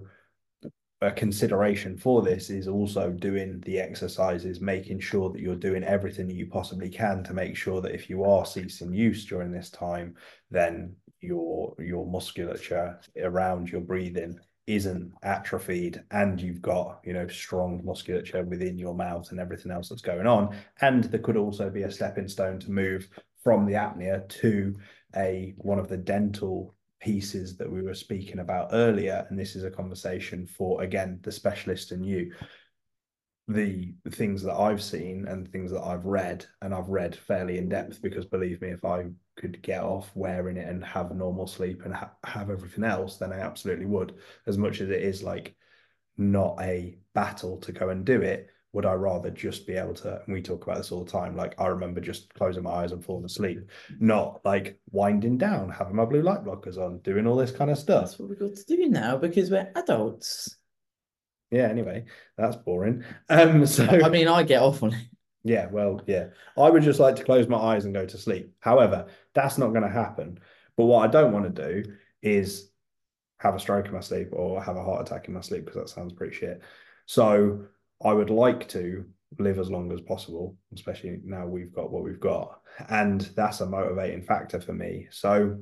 a consideration for this is also doing the exercises, making sure that you're doing everything that you possibly can to make sure that if you are ceasing use during this time, then your your musculature around your breathing isn't atrophied, and you've got, you know, strong musculature within your mouth and everything else that's going on. And there could also be a stepping stone to move from the apnea to a one of the dental pieces that we were speaking about earlier. And this is a conversation for, again, the specialist and you. The things that I've seen and things that I've read, and I've read fairly in depth, because believe me, if I could get off wearing it and have normal sleep and ha have everything else, then I absolutely would. As much as it is like not a battle to go and do it, would I rather just be able to, and we talk about this all the time, like I remember just closing my eyes and falling asleep, not like winding down, having my blue light blockers on, doing all this kind of stuff. That's what we've got to do now because we're adults. Yeah, anyway, that's boring. Um, so I mean, I get off on it. Yeah, well, yeah. I would just like to close my eyes and go to sleep. However, that's not going to happen. But what I don't want to do is have a stroke in my sleep or have a heart attack in my sleep, because that sounds pretty shit. So I would like to live as long as possible, especially now we've got what we've got. And that's a motivating factor for me. So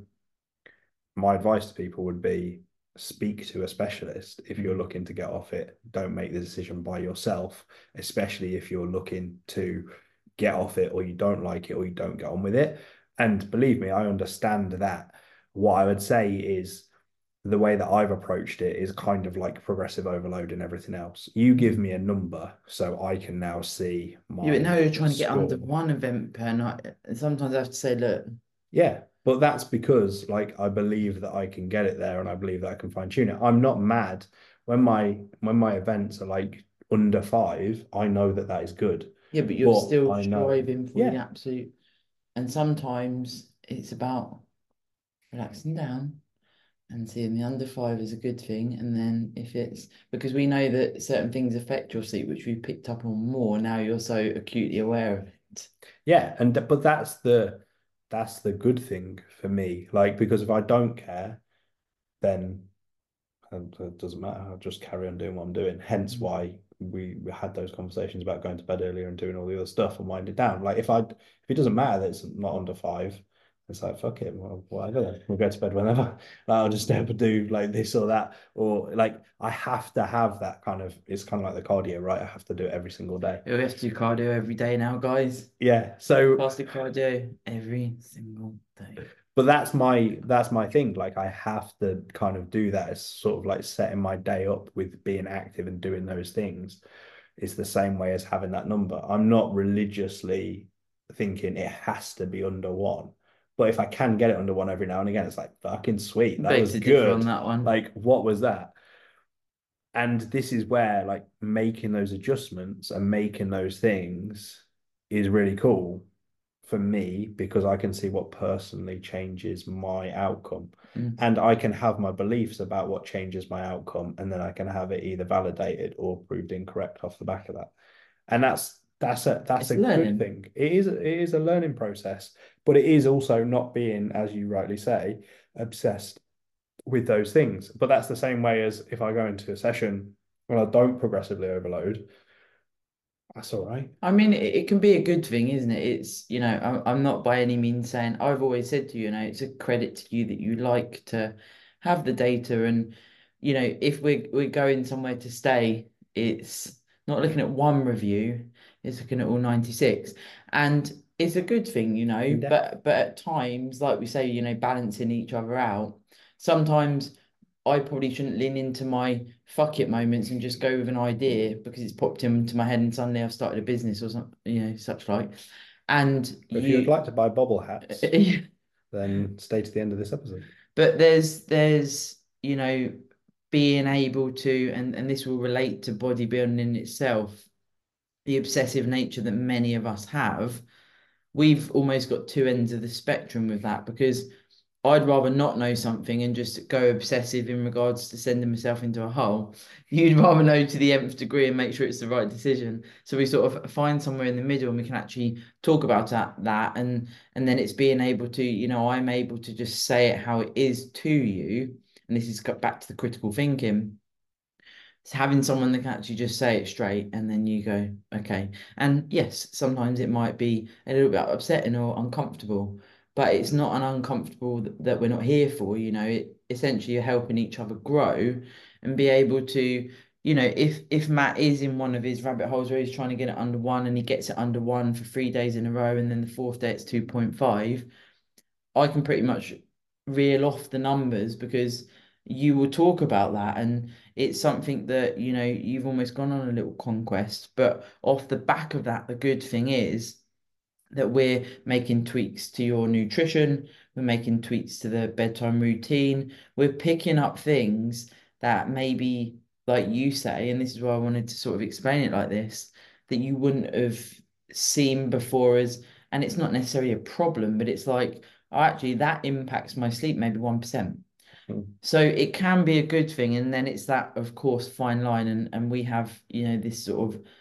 my advice to people would be, speak to a specialist if you're looking to get off it. Don't make the decision by yourself, especially if you're looking to get off it or you don't like it or you don't get on with it. And believe me, I understand that. What I would say is, the way that I've approached it is kind of like progressive overload and everything else. You give me a number so I can now see my Yeah, but now you're trying to get score. under one event per night. And sometimes I have to say, look, Yeah, but that's because like I believe that I can get it there and I believe that I can fine tune it. I'm not mad when my when my events are like under five. I know that that is good. yeah, but you're But still I know, striving for the yeah, absolute. And sometimes it's about relaxing down and seeing the under five is a good thing. And then if it's because we know that certain things affect your sleep, which we've picked up on more, now you're so acutely aware of it. yeah, and th- but that's the that's the good thing for me. Like, because if I don't care, then and it doesn't matter. I'll just carry on doing what I'm doing. Hence why we, we had those conversations about going to bed earlier and doing all the other stuff and wind it down. Like if I if it doesn't matter that it's not under five, it's like fuck it, well, whatever then. We'll go to bed whenever. Like, I'll just stay up and do like this or that. Or like I have to have that kind of, it's kind of like the cardio, right? I have to do it every single day. We have to do cardio every day now, guys. Yeah. So Fasted cardio every single day. but that's my that's my thing. Like I have to kind of do that. It's sort of like setting my day up with being active and doing those things. It's the same way as having that number. I'm not religiously thinking it has to be under one. But if I can get it under one every now and again, it's like fucking sweet. That Beg was to differ on good. that one. Like, what was that? And this is where like making those adjustments and making those things is really cool for me because I can see what personally changes my outcome. Mm. And I can have my beliefs about what changes my outcome, and then I can have it either validated or proved incorrect off the back of that. And that's that's a that's It's a good learning. thing. It is it is a learning process, but it is also not being, as you rightly say, obsessed with those things. But that's the same way as if I go into a session when I don't progressively overload, that's all right. I mean, it, it can be a good thing, isn't it? It's, you know, I'm, I'm not by any means saying, I've always said to you, you know, it's a credit to you that you like to have the data. And, you know, if we're, we're going somewhere to stay, it's not looking at one review, it's looking at all ninety-six. And it's a good thing, you know, Yeah. but, but at times, like we say, you know, balancing each other out, sometimes I probably shouldn't lean into my fuck it moments and just go with an idea because it's popped into my head and suddenly I've started a business or something, you know, such like. And If you would you, like to buy bobble hats, then stay to the end of this episode. but there's there's you know being able to, and and this will relate to bodybuilding in itself, the obsessive nature that many of us have. We've almost got two ends of the spectrum with that because I'd rather not know something and just go obsessive in regards to sending myself into a hole. You'd rather know to the nth degree and make sure it's the right decision. So we sort of find somewhere in the middle and we can actually talk about that, that and and then it's being able to, you know, I'm able to just say it how it is to you. And this is got back to the critical thinking. It's having someone that can actually just say it straight and then you go, okay. And yes, sometimes it might be a little bit upsetting or uncomfortable, but it's not an uncomfortable that, that we're not here for. You know, it essentially you're helping each other grow and be able to, you know, if if Matt is in one of his rabbit holes where he's trying to get it under one and he gets it under one for three days in a row, and then the fourth day it's two point five, I can pretty much reel off the numbers because you will talk about that, and it's something that, you know, you've almost gone on a little conquest. But off the back of that, the good thing is that we're making tweaks to your nutrition, we're making tweaks to the bedtime routine, we're picking up things that maybe, like you say, and this is why I wanted to sort of explain it like this, that you wouldn't have seen before as, and it's not necessarily a problem, but it's like, oh, actually, that impacts my sleep maybe one percent. Mm. So it can be a good thing. And then it's that, of course, fine line. And, and we have, you know, this sort of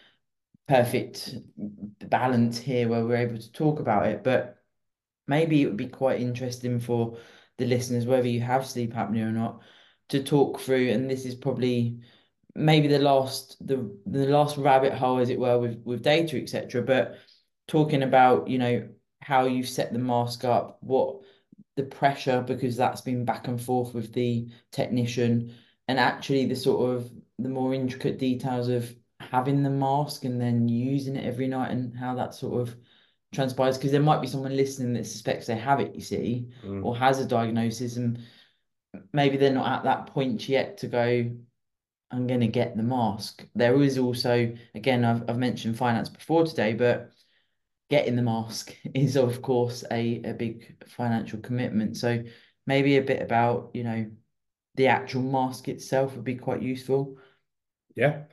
perfect balance here where we're able to talk about it. But maybe it would be quite interesting for the listeners, whether you have sleep apnea or not, to talk through. And this is probably maybe the last the the last rabbit hole, as it were, with with data, et cetera. But talking about, you know, how you set the mask up, what the pressure, because that's been back and forth with the technician, and actually the sort of the more intricate details of having the mask and then using it every night and how that sort of transpires. Because there might be someone listening that suspects they have it, you see, Mm. or has a diagnosis, and maybe they're not at that point yet to go, I'm going to get the mask. There is also, again, I've, I've mentioned finance before today, but getting the mask is, of course, a, a big financial commitment. So maybe a bit about, you know, the actual mask itself would be quite useful. Yeah.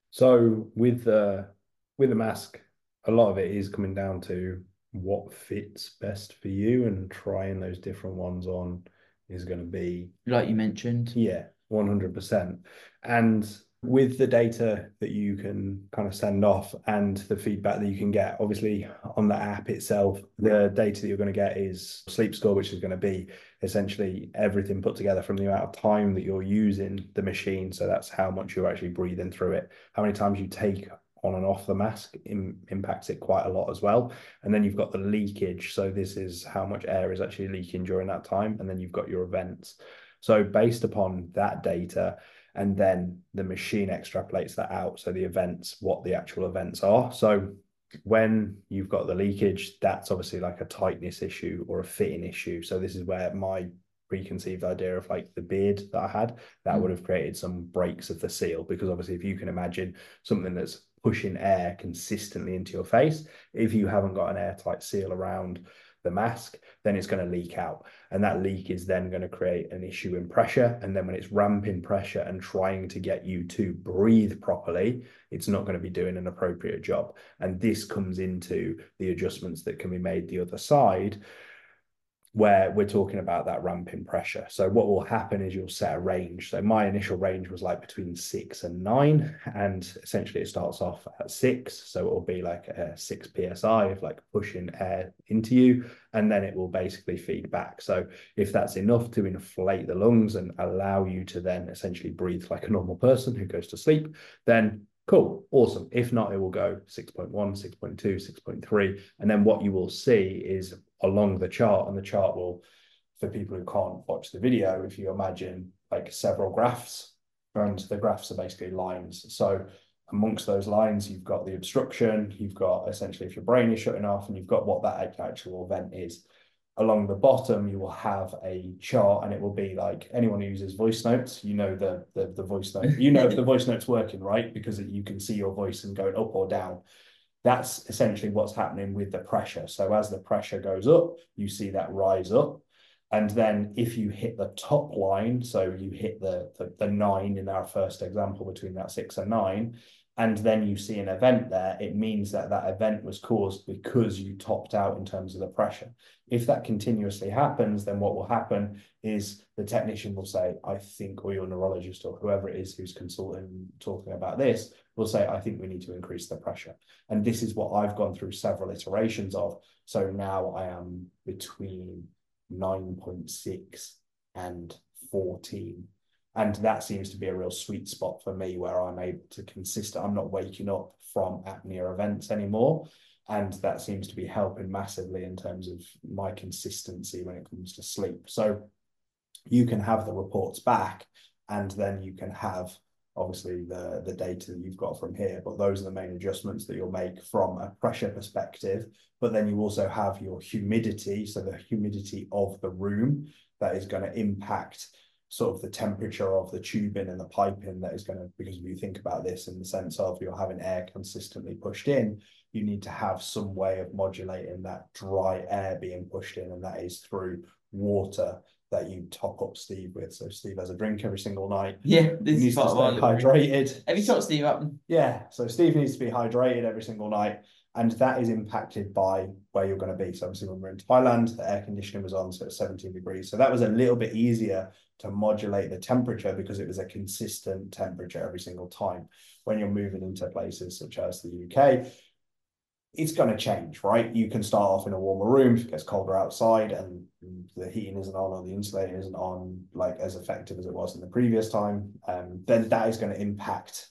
So with the with the mask, a lot of it is coming down to what fits best for you, and trying those different ones on is going to be, Like you mentioned. yeah, one hundred percent. And with the data that you can kind of send off and the feedback that you can get, obviously on the app itself, the data that you're going to get is sleep score, which is going to be essentially everything put together from the amount of time that you're using the machine. So that's how much you're actually breathing through it. How many times you take on and off the mask in, impacts it quite a lot as well. And then you've got the leakage. So this is how much air is actually leaking during that time. And then you've got your events. So based upon that data, and then the machine extrapolates that out. So the events, what the actual events are. So when you've got the leakage, that's obviously like a tightness issue or a fitting issue. So this is where my preconceived idea of like the beard that I had, that Mm. would have created some breaks of the seal. Because obviously if you can imagine something that's pushing air consistently into your face, if you haven't got an airtight seal around the mask, then it's going to leak out. And that leak is then going to create an issue in pressure. And then when it's ramping pressure and trying to get you to breathe properly, it's not going to be doing an appropriate job. And this comes into the adjustments that can be made the other side, where we're talking about that ramping pressure. So what will happen is you'll set a range. So my initial range was like between six and nine, and essentially it starts off at six. So it will be like a six P S I of like pushing air into you, and then it will basically feed back. So if that's enough to inflate the lungs and allow you to then essentially breathe like a normal person who goes to sleep, then cool, awesome. If not, it will go six point one, six point two, six point three. And then what you will see is along the chart, and the chart will, for people who can't watch the video, if you imagine like several graphs, and the graphs are basically lines. So amongst those lines, you've got the obstruction, you've got essentially if your brain is shutting off, and you've got what that actual event is. Along the bottom, you will have a chart, and it will be like anyone who uses voice notes, you know the the, the voice note, you know if the voice note's working, right? Because you can see your voice and going up or down. That's essentially what's happening with the pressure. So as the pressure goes up, you see that rise up. And then if you hit the top line, so you hit the, the, the nine in our first example between that six and nine, and then you see an event there, it means that that event was caused because you topped out in terms of the pressure. If that continuously happens, then what will happen is the technician will say, I think, or your neurologist or whoever it is who's consulting, talking about this, will say, I think we need to increase the pressure. And this is what I've gone through several iterations of. So now I am between nine point six and fourteen. And that seems to be a real sweet spot for me where I'm able to consistent. I'm not waking up from apnea events anymore. And that seems to be helping massively in terms of my consistency when it comes to sleep. So you can have the reports back, and then you can have obviously the, the data that you've got from here, but those are the main adjustments that you'll make from a pressure perspective. But then you also have your humidity, so the humidity of the room that is going to impact sort of the temperature of the tubing and the piping that is going to, because if you think about this in the sense of you're having air consistently pushed in, you need to have some way of modulating that dry air being pushed in, and that is through water that you top up Steve with. So Steve has a drink every single night. Yeah, this he needs is to stay hydrated. Have you topped Steve up? Yeah, so Steve needs to be hydrated every single night, and that is impacted by where you're going to be. So obviously when we're in Thailand, the air conditioning was on, so it's seventeen degrees. So that was a little bit easier to modulate the temperature because it was a consistent temperature every single time. When you're moving into places such as the U K, it's going to change, right? You can start off in a warmer room if it gets colder outside and the heating isn't on or the insulating isn't on like as effective as it was in the previous time. Um, then that is going to impact,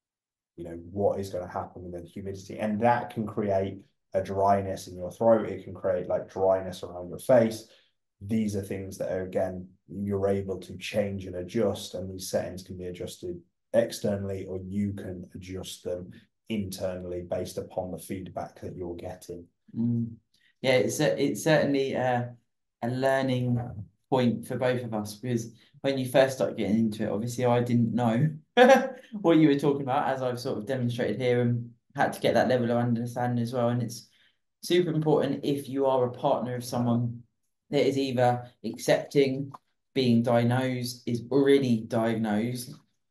you know, what is going to happen with the humidity, and that can create a dryness in your throat. It can create like dryness around your face. These are things that are, again, you're able to change and adjust, and these settings can be adjusted externally, or you can adjust them internally based upon the feedback that you're getting. Mm. Yeah, it's a, it's certainly a, a learning point for both of us, because when you first start getting into it, obviously I didn't know what you were talking about, as I've sort of demonstrated here, and had to get that level of understanding as well. And it's super important if you are a partner of someone that is either accepting being diagnosed, is already diagnosed.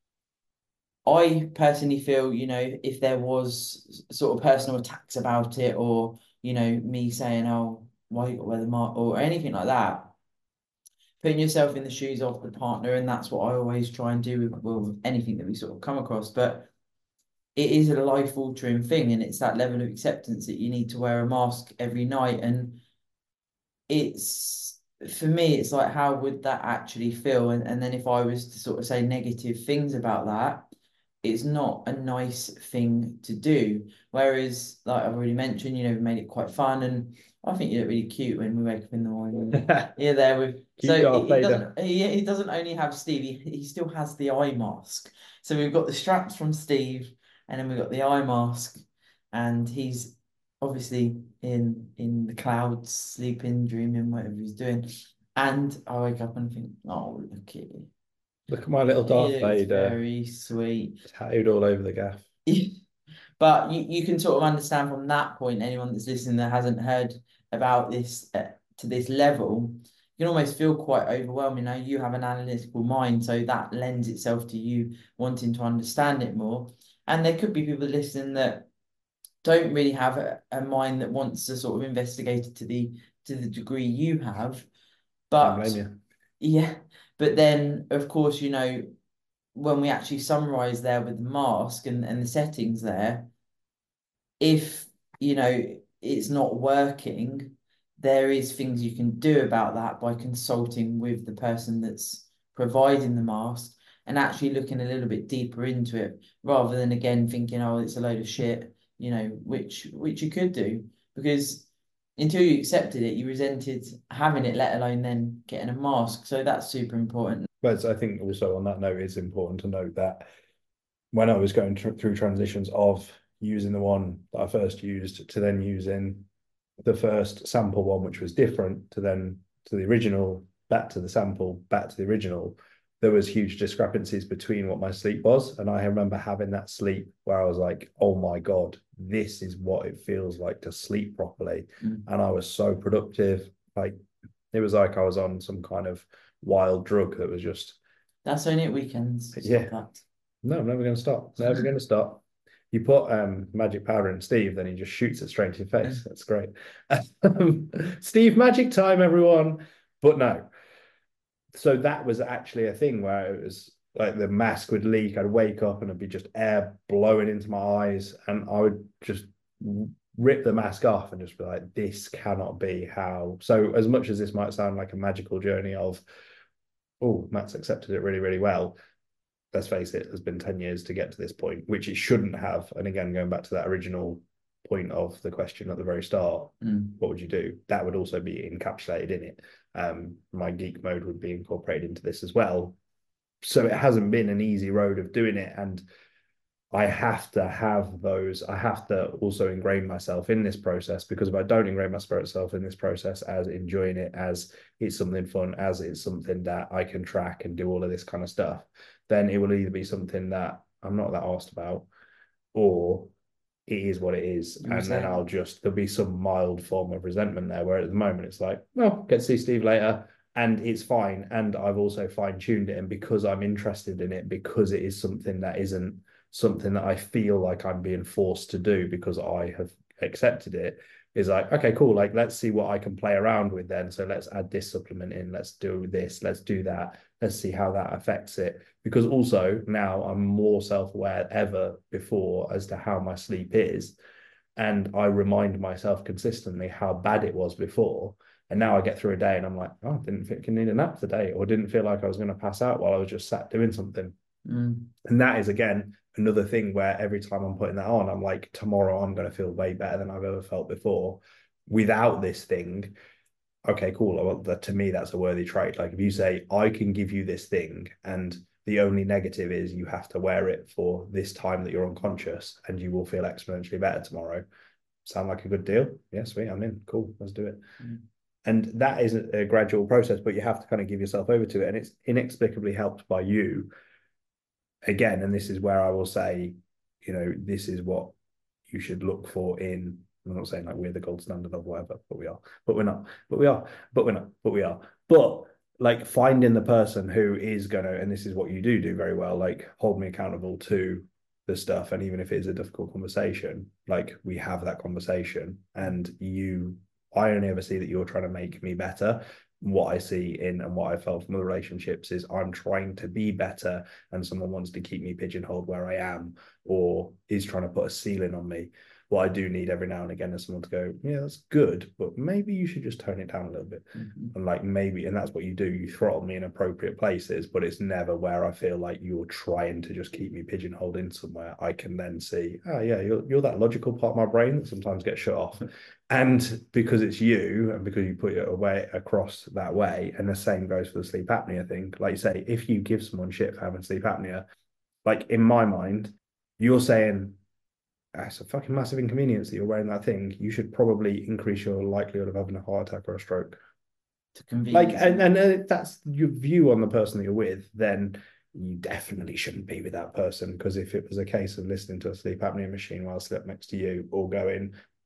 I personally feel, you know, if there was sort of personal attacks about it, or, you know, me saying, oh, why you got to wear the mask, or anything like that, putting yourself in the shoes of the partner, and that's what I always try and do with, with anything that we sort of come across. But it is a life-altering thing, and it's that level of acceptance that you need to wear a mask every night. And it's, for me, it's like, how would that actually feel? And, and then if I was to sort of say negative things about that, it's not a nice thing to do. Whereas, like I've already mentioned, you know, we made it quite fun, and I think you look really cute when we wake up in the morning. You're there with. So he, he doesn't. He, he doesn't only have Steve. He, he still has the eye mask. So we've got the straps from Steve, and then we've got the eye mask, and he's obviously in in the clouds, sleeping, dreaming, whatever he's doing. And I wake up and think, oh, look at you. Look at my little Darth Vader. Very sweet. Tattooed all over the gaff. But you, you can sort of understand from that point, anyone that's listening that hasn't heard about this uh, to this level, you can almost feel quite overwhelmed. You know, you have an analytical mind, so that lends itself to you wanting to understand it more. And there could be people listening that don't really have a, a mind that wants to sort of investigate it to the to the degree you have. Don't But blame you. yeah, but then of course, you know, when we actually summarize there with the mask and, and the settings there, if you know it's not working, there is things you can do about that by consulting with the person that's providing the mask and actually looking a little bit deeper into it rather than again thinking, oh, it's a load of shit, you know, which which you could do because until you accepted it, you resented having it, let alone then getting a mask. So that's super important. But I think also on that note, it's important to note that when I was going tr through transitions of using the one that I first used to then using the first sample one, which was different to then to the original, back to the sample, back to the original, there was huge discrepancies between what my sleep was. And I remember having that sleep where I was like, oh my God, this is what it feels like to sleep properly. Mm. And I was so productive. Like it was like I was on some kind of wild drug that was just. That's only at weekends. Yeah. Stop that. No, I'm never going to stop. Never going to stop. You put um, magic powder in Steve, then he just shoots it straight to your face. That's great. Um, Steve, magic time, everyone. But no. So that was actually a thing where it was like the mask would leak. I'd wake up and it'd be just air blowing into my eyes. And I would just rip the mask off and just be like, this cannot be how. So as much as this might sound like a magical journey of, oh, Matt's accepted it really, really well. Let's face it, it has been ten years to get to this point, which it shouldn't have. And again, going back to that original point of the question at the very start, mm. what would you do? That would also be encapsulated in it. Um, my geek mode would be incorporated into this as well. So it hasn't been an easy road of doing it. And I have to have those, I have to also ingrain myself in this process, because if I don't ingrain myself in this process as enjoying it, as it's something fun, as it's something that I can track and do all of this kind of stuff, then it will either be something that I'm not that asked about, or it is what it is. You and then say. I'll just, there'll be some mild form of resentment there, where at the moment it's like, well, get to see Steve later. And it's fine. And I've also fine tuned it. And because I'm interested in it, because it is something that isn't something that I feel like I'm being forced to do because I have accepted it, is like, okay, cool. Like, let's see what I can play around with then. So let's add this supplement in. Let's do this. Let's do that. Let's see how that affects it. Because also now I'm more self-aware ever before as to how my sleep is. And I remind myself consistently how bad it was before. And now I get through a day and I'm like, oh, I didn't think I need a nap today, or didn't feel like I was going to pass out while I was just sat doing something. Mm. And that is, again, another thing where every time I'm putting that on, I'm like, tomorrow I'm going to feel way better than I've ever felt before without this thing. Okay, cool. Well, that, to me, that's a worthy trait. Like if you say, I can give you this thing, and the only negative is you have to wear it for this time that you're unconscious, and you will feel exponentially better tomorrow. Sound like a good deal? Yeah, sweet. I'm in. Cool. Let's do it. Mm. And that is a gradual process, but you have to kind of give yourself over to it. And it's inexplicably helped by you. Again, and this is where I will say, you know, this is what you should look for in, I'm not saying like we're the gold standard of whatever, but we are, but we're not, but we are, but we're not, but we are. But like finding the person who is going to, and this is what you do do very well, like hold me accountable to the stuff. And even if it is a difficult conversation, like we have that conversation, and you, I only ever see that you're trying to make me better. What I see in and what I felt from the relationships is I'm trying to be better, and someone wants to keep me pigeonholed where I am, or is trying to put a ceiling on me. What I do need every now and again is someone to go, yeah, that's good, but maybe you should just tone it down a little bit. Mm-hmm. And like maybe, and that's what you do, you throttle me in appropriate places, but it's never where I feel like you're trying to just keep me pigeonholed in somewhere. I can then see, oh yeah, you're, you're that logical part of my brain that sometimes gets shut off. And because it's you, and because you put it away across that way, and the same goes for the sleep apnea thing. Like you say, if you give someone shit for having sleep apnea, like in my mind, you're saying, that's a fucking massive inconvenience that you're wearing that thing. You should probably increase your likelihood of having a heart attack or a stroke. To convenience. Like, and, and if that's your view on the person that you're with, then you definitely shouldn't be with that person. Because if it was a case of listening to a sleep apnea machine while I slept next to you, or going,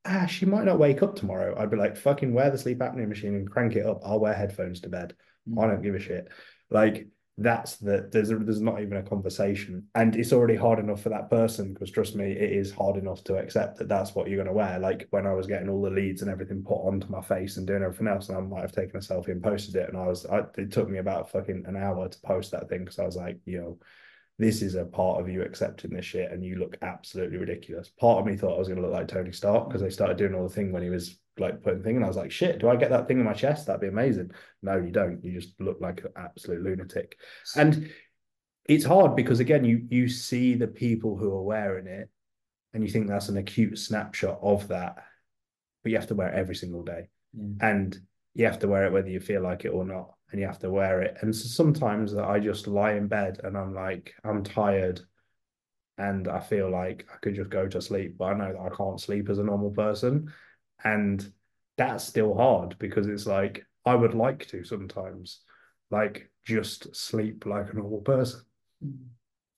ah, she might not wake up tomorrow. I'd be like, fucking wear the sleep apnea machine and crank it up. I'll wear headphones to bed. I don't Mm. give a shit. Like that's the there's a, there's not even a conversation, and it's already hard enough for that person because trust me, it is hard enough to accept that that's what you're going to wear. Like when I was getting all the leads and everything put onto my face and doing everything else, and I might have taken a selfie and posted it, and I was I, it took me about fucking an hour to post that thing because I was like, yo, this is a part of you accepting this shit and you look absolutely ridiculous. Part of me thought I was going to look like Tony Stark because they started doing all the thing when he was like putting thing and I was like, shit, do I get that thing in my chest? That'd be amazing. No, you don't. You just look like an absolute lunatic. And it's hard because again, you you see the people who are wearing it and you think that's an acute snapshot of that, but you have to wear it every single day. Yeah. And you have to wear it whether you feel like it or not. And you have to wear it. And so sometimes I just lie in bed and I'm like, I'm tired and I feel like I could just go to sleep, but I know that I can't sleep as a normal person. And that's still hard because it's like I would like to sometimes, like just sleep like a normal person. Mm.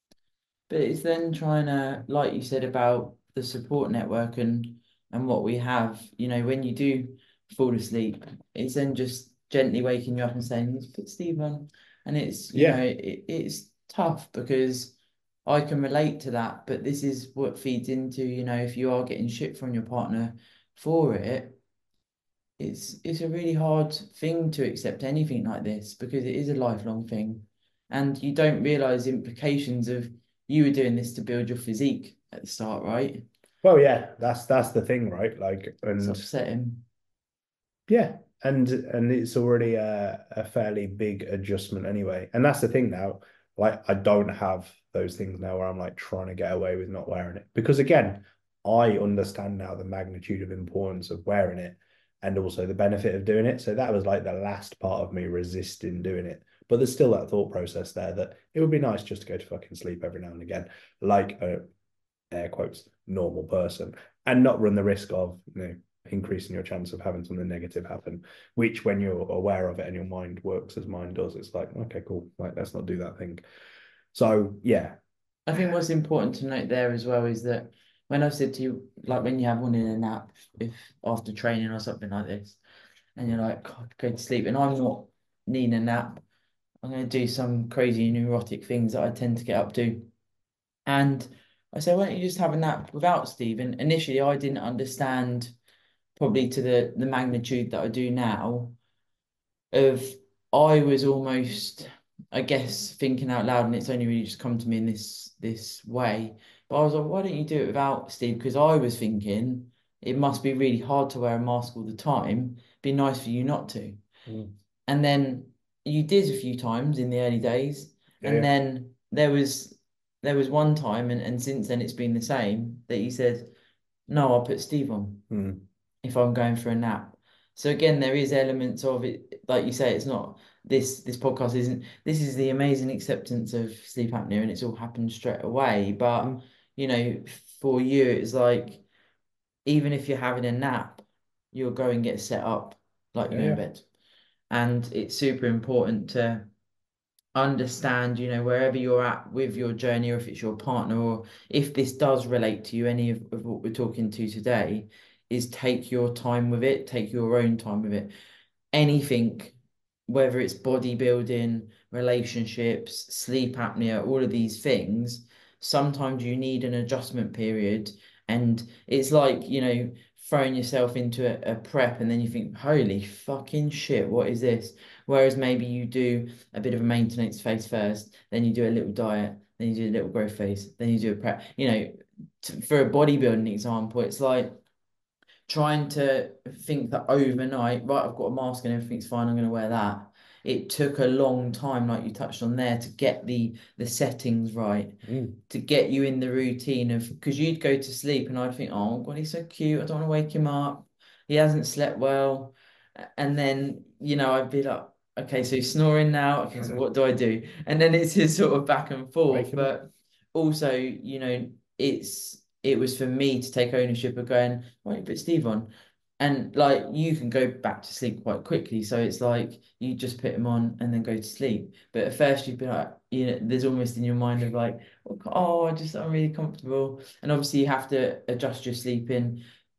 But it's then trying to, like you said about the support network and and what we have, you know, when you do fall asleep, it's then just gently waking you up and saying, let's put Steve on. And it's, you know, Yeah. it, it's tough because I can relate to that, but this is what feeds into, you know, if you are getting shit from your partner for it, it's it's a really hard thing to accept anything like this because it is a lifelong thing. And you don't realize the implications of you were doing this to build your physique at the start, right? Well, yeah, that's that's the thing, right? Like, It's and upsetting. yeah, and and it's already a, a fairly big adjustment anyway. And that's the thing now. Like I don't have those things now where I'm like trying to get away with not wearing it. Because again, I understand now the magnitude of importance of wearing it and also the benefit of doing it. So that was like the last part of me resisting doing it. But there's still that thought process there that it would be nice just to go to fucking sleep every now and again, like a air quotes normal person, and not run the risk of you know increasing your chance of having something negative happen, which when you're aware of it and your mind works as mine does, it's like, okay, cool, like let's not do that thing. So yeah. I think what's important to note there as well is that when I said to you, like when you have one in a nap, if after training or something like this, and you're like, God, go to sleep, and I'm not needing a nap, I'm going to do some crazy neurotic things that I tend to get up to. And I said, why don't you just have a nap without Steve? And initially, I didn't understand probably to the, the magnitude that I do now of I was almost, I guess, thinking out loud, and it's only really just come to me in this this way. But I was like, why don't you do it without Steve? Because I was thinking it must be really hard to wear a mask all the time. Be nice for you not to. Mm. And then you did a few times in the early days, Yeah, and yeah. then there was there was one time, and, and since then it's been the same that you said, no, I'll put Steve on Mm. if I'm going for a nap. So again, there is elements of it, like you say, it's not this this podcast isn't this is the amazing acceptance of sleep apnea and it's all happened straight away. But Mm. you know, for you, it's like even if you're having a nap, you'll go and get set up like Yeah, you're in yeah. bed. And it's super important to understand, you know, wherever you're at with your journey, or if it's your partner, or if this does relate to you, any of, of what we're talking to today, is take your time with it, take your own time with it. Anything, whether it's bodybuilding, relationships, sleep apnea, all of these things, sometimes you need an adjustment period. And it's like, you know, throwing yourself into a, a prep and then you think, holy fucking shit, what is this? Whereas maybe you do a bit of a maintenance phase first, then you do a little diet, then you do a little growth phase, then you do a prep. You know, t- for a bodybuilding example, it's like trying to think that overnight, right, I've got a mask and everything's fine, I'm going to wear that. It took a long time, like you touched on there, to get the the settings right, Mm. to get you in the routine of because you'd go to sleep and I'd think, oh God, he's so cute. I don't want to wake him up. He hasn't slept well. And then, you know, I'd be like, okay, so he's snoring now. Okay, so what do I do? And then it's this sort of back and Wake forth. him up. But also, you know, it's it was for me to take ownership of going, why don't you put Steve on? And like you can go back to sleep quite quickly. So it's like you just put him on and then go to sleep. But at first you'd be like, you know, there's almost in your mind of like, oh, I just I'm really comfortable. And obviously you have to adjust your sleeping.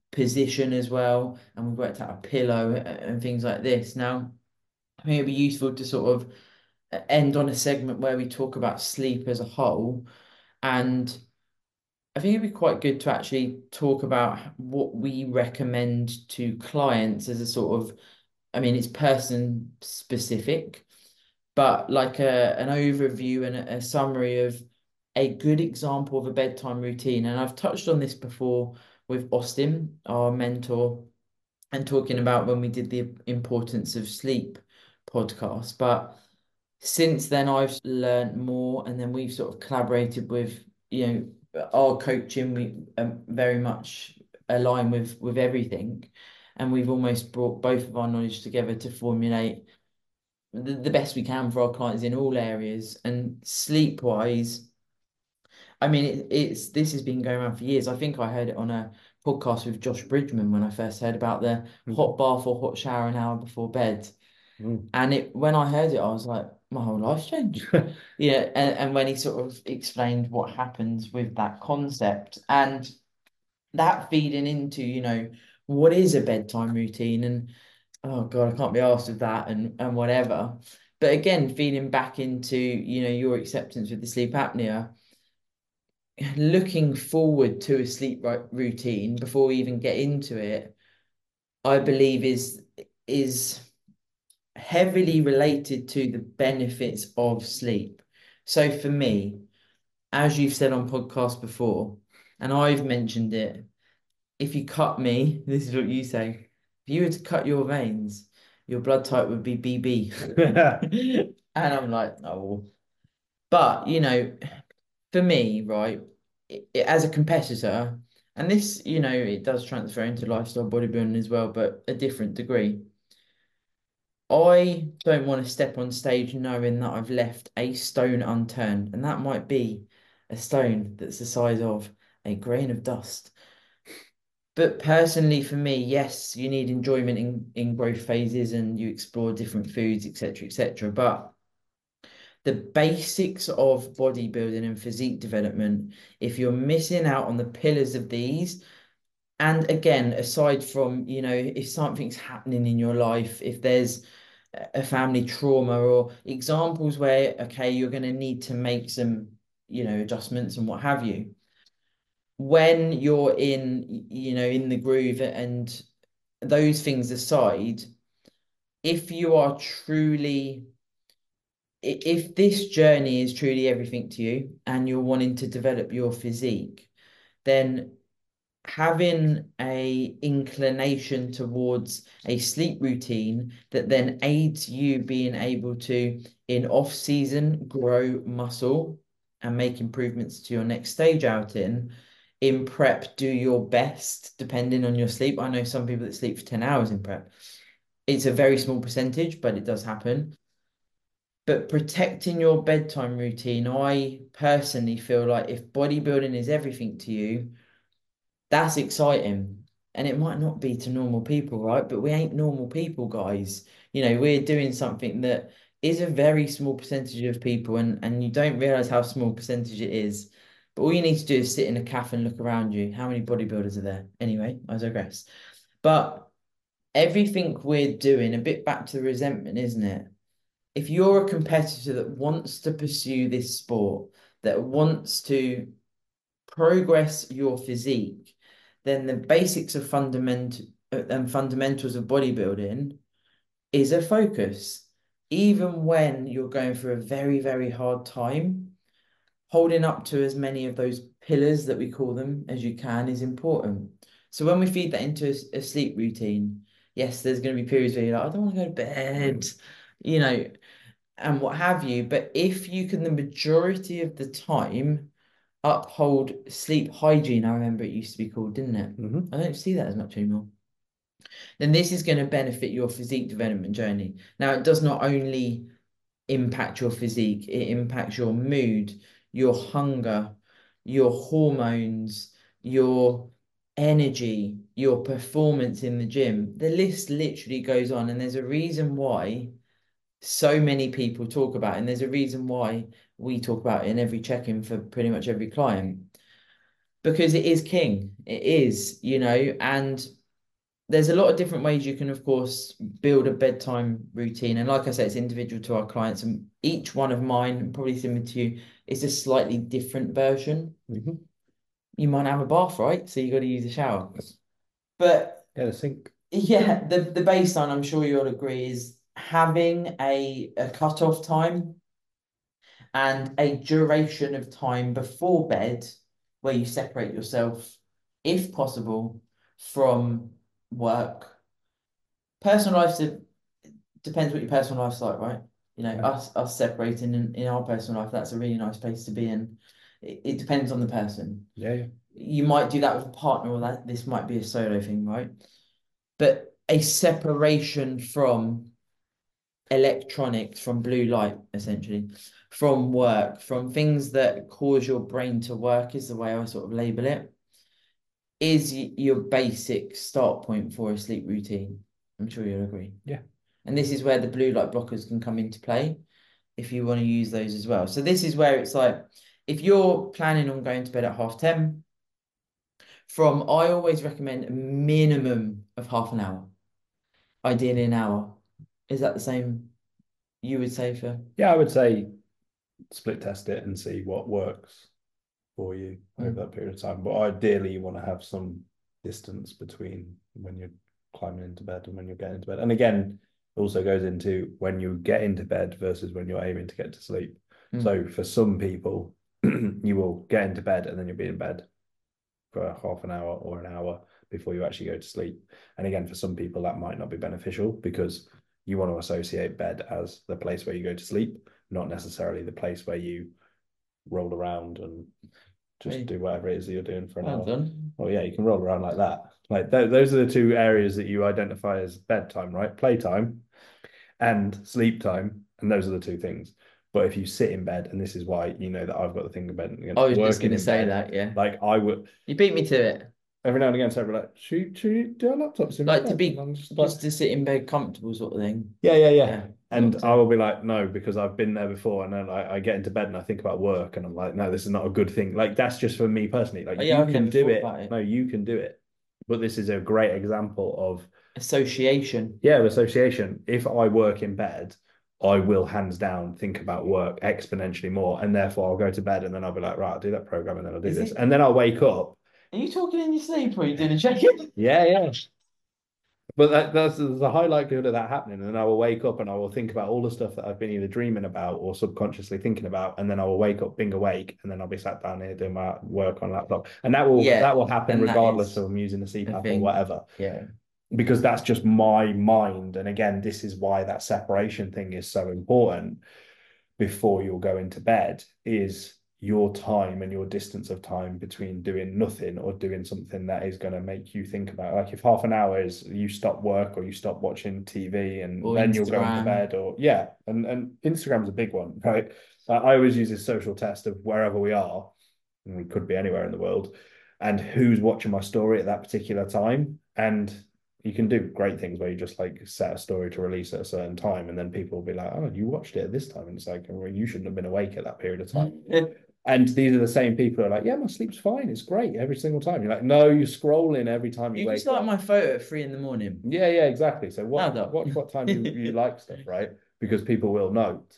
position as well, and we've worked out a pillow and things like this. Now, I think it'd be useful to sort of end on a segment where we talk about sleep as a whole. And I think it'd be quite good to actually talk about what we recommend to clients as a sort of, I mean, it's person specific, but like a an overview and a, a summary of a good example of a bedtime routine. And I've touched on this before with Austin, our mentor, and talking about when we did the importance of sleep podcast. But since then, I've learned more, and then we've sort of collaborated with, you know, our coaching. We um, very much align with with everything, and we've almost brought both of our knowledge together to formulate the, the best we can for our clients in all areas. And sleep wise, I mean, it, it's this has been going around for years. I think I heard it on a podcast with Josh Bridgman when I first heard about the hot bath or hot shower an hour before bed. Mm. And it when I heard it, I was like, my whole life's changed. Yeah, and, and when he sort of explained what happens with that concept and that feeding into, you know, what is a bedtime routine, and oh God, I can't be asked with that and and whatever. But again, feeding back into, you know, your acceptance with the sleep apnea, looking forward to a sleep ri- routine before we even get into it, I believe is is heavily related to the benefits of sleep. So for me, as you've said on podcasts before, and I've mentioned it, if you cut me, this is what you say. If you were to cut your veins, your blood type would be B B. And I'm like, oh. But, you know, for me, right, it, it- as a competitor, and this, you know, it does transfer into lifestyle bodybuilding as well, but a different degree. I don't want to step on stage knowing that I've left a stone unturned, and that might be a stone that's the size of a grain of dust. But personally, for me, yes, you need enjoyment in, in growth phases and you explore different foods, et cetera, et cetera. But the basics of bodybuilding and physique development, if you're missing out on the pillars of these, and again, aside from, you know, if something's happening in your life, if there's a family trauma or examples where, okay, you're going to need to make some, you know, adjustments and what have you. When you're in, you know, in the groove and those things aside, if you are truly, if this journey is truly everything to you and you're wanting to develop your physique, then having a inclination towards a sleep routine that then aids you being able to in off season grow muscle and make improvements to your next stage outing, in prep do your best depending on your sleep. I know some people that sleep for ten hours in prep. It's a very small percentage, but it does happen. But protecting your bedtime routine, I personally feel like if bodybuilding is everything to you, that's exciting. And it might not be to normal people, right? But we ain't normal people, guys. You know, we're doing something that is a very small percentage of people, and, and you don't realize how small percentage it is. But all you need to do is sit in a cafe and look around you. How many bodybuilders are there? Anyway, I digress. But everything we're doing, a bit back to the resentment, isn't it? If you're a competitor that wants to pursue this sport, that wants to progress your physique, then the basics of fundament and fundamentals of bodybuilding is a focus. Even when you're going through a very, very hard time, holding up to as many of those pillars that we call them as you can is important. So when we feed that into a, a sleep routine, yes, there's going to be periods where you're like, I don't want to go to bed, you know, and what have you. But if you can, the majority of the time, uphold sleep hygiene, I remember it used to be called, didn't it? Mhm. I don't see that as much anymore. Then this is going to benefit your physique development journey. Now, it does not only impact your physique, it impacts your mood, your hunger, your hormones, your energy, your performance in the gym. The list literally goes on, and there's a reason why so many people talk about it, and there's a reason why we talk about it in every check-in for pretty much every client. because it is king. It is, you know, and there's a lot of different ways you can, of course, build a bedtime routine. And like I said, it's individual to our clients, and each one of mine, probably similar to you, is a slightly different version. Mm-hmm. You might have a bath, right? So you got to use a shower. But Yeah, the sink. yeah, the, the baseline, I'm sure you'll agree, is having a, a cut-off time and a duration of time before bed where you separate yourself, if possible, from work. Personal life depends what your personal life's like, right? You know, Yeah. us us separating in, in our personal life, that's a really nice place to be in. It, it depends on the person. Yeah, yeah. You might do that with a partner, or that this might be a solo thing, right? But a separation from electronics, from blue light, essentially, from work, from things that cause your brain to work, is the way I sort of label it, is your basic start point for a sleep routine. I'm sure you'll agree. Yeah. And this is where the blue light blockers can come into play if you want to use those as well. So this is where it's like, if you're planning on going to bed at half ten, from I always recommend a minimum of half an hour, ideally an hour. Is that the same you would say for? Yeah, I would say split test it and see what works for you over Mm. that period of time. But ideally, you want to have some distance between when you're climbing into bed and when you're getting into bed. And again, it also goes into when you get into bed versus when you're aiming to get to sleep. Mm. So for some people, you will get into bed and then you'll be in bed for half an hour or an hour before you actually go to sleep. And again, for some people, that might not be beneficial because you want to associate bed as the place where you go to sleep, not necessarily the place where you roll around and just Hey. do whatever it is that you're doing for an Well hour. done. Well, yeah, you can roll around like that. Like th those are the two areas that you identify as bedtime, right? Playtime and sleep time, and those are the two things. But if you sit in bed, and this is why you know that I've got the thing about I was just working going to in say bed, that, yeah. like I would You beat me to it. every now and again, so we're like, should, should you do our laptops in Like to bed? be And I'm just like, just to sit in bed comfortable sort of thing. yeah, yeah, yeah. Yeah. And Not I to. will be like, no, because I've been there before, and then I, I get into bed and I think about work, and I'm like, no, this is not a good thing. Like that's just for me personally. Like Oh, yeah, you I've can never do thought it. about it. No, you can do it. But this is a great example of Association. yeah, of association. If I work in bed, I will hands down think about work exponentially more, and therefore I'll go to bed and then I'll be like, right, I'll do that program and then I'll do Is this, it? and then I'll wake up. Are you talking in your sleep or are you doing a check-in? Yeah, yeah. But that, that's there's a high likelihood of that happening, and then I will wake up and I will think about all the stuff that I've been either dreaming about or subconsciously thinking about, and then I will wake up, being awake, and then I'll be sat down here doing my work on laptop, and that will Yeah, that will happen and that regardless is of I'm using the a C PAP or thing. whatever. Yeah. Because that's just my mind. And again, this is why that separation thing is so important before you'll go into bed is your time and your distance of time between doing nothing or doing something that is going to make you think about it. Like if half an hour is you stop work or you stop watching T V and Or then you'll go into Instagram. bed or yeah. And, and Instagram's a big one, right? Uh, I always use this social test of wherever we are, and we could be anywhere in the world, and who's watching my story at that particular time. And you can do great things where you just like set a story to release at a certain time, and then people will be like, "Oh, you watched it at this time," and it's like, "Well, you shouldn't have been awake at that period of time." And these are the same people who are like, "Yeah, my sleep's fine, it's great every single time." You're like, "No, you're scrolling every time you, You wake just like up." my photo at three in the morning. Yeah, yeah, exactly. So what, Hold up. watch what time you, you like stuff, right? Because people will note.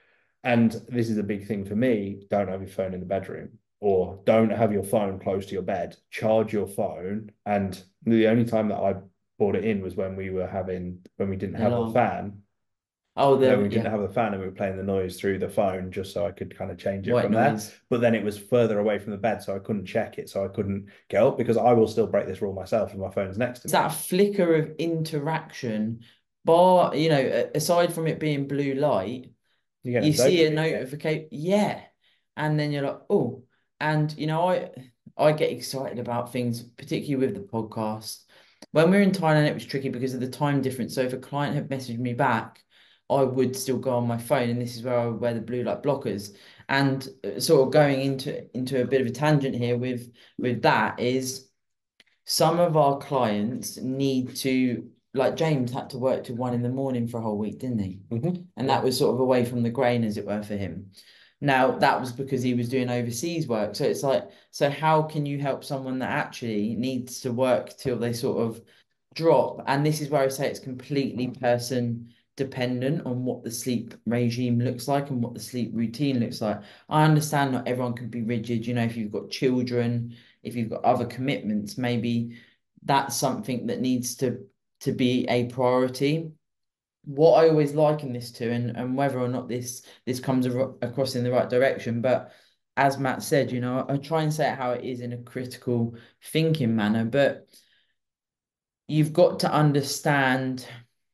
And this is a big thing for me. Don't have your phone in the bedroom, or don't have your phone close to your bed. Charge your phone. And the only time that I brought it in was when we were having when we didn't have the Alarm. fan. Oh, No, the we didn't yeah. have the fan, and we were playing the noise through the phone just so I could kind of change it White from there. noise. But then it was further away from the bed, so I couldn't check it, so I couldn't get up because I will still break this rule myself if my phone's next to It's me. that flicker of interaction, bar, you know, a- aside from it being blue light, You get a you see a dopamine hit. notification, yeah, and then you're like, oh, and you know, I I get excited about things, particularly with the podcast. When we were in Thailand, it was tricky because of the time difference. So if a client had messaged me back, I would still go on my phone, and this is where I would wear the blue light blockers. And uh, sort of going into into a bit of a tangent here with with that is some of our clients need to, like James had to work till one in the morning for a whole week, didn't he? Mhm. And Yeah. that was sort of away from the grain, as it were, for him. Now, that was because he was doing overseas work. So it's like, so how can you help someone that actually needs to work till they sort of drop? And this is where I say it's completely person dependent on what the sleep regime looks like and what the sleep routine looks like. I understand not everyone can be rigid. You know, if you've got children, if you've got other commitments, maybe that's something that needs to to be a priority. What I always liken this to, and, and whether or not this this comes ar- across in the right direction, but as Matt said, you know, I, I try and say it how it is in a critical thinking manner, but you've got to understand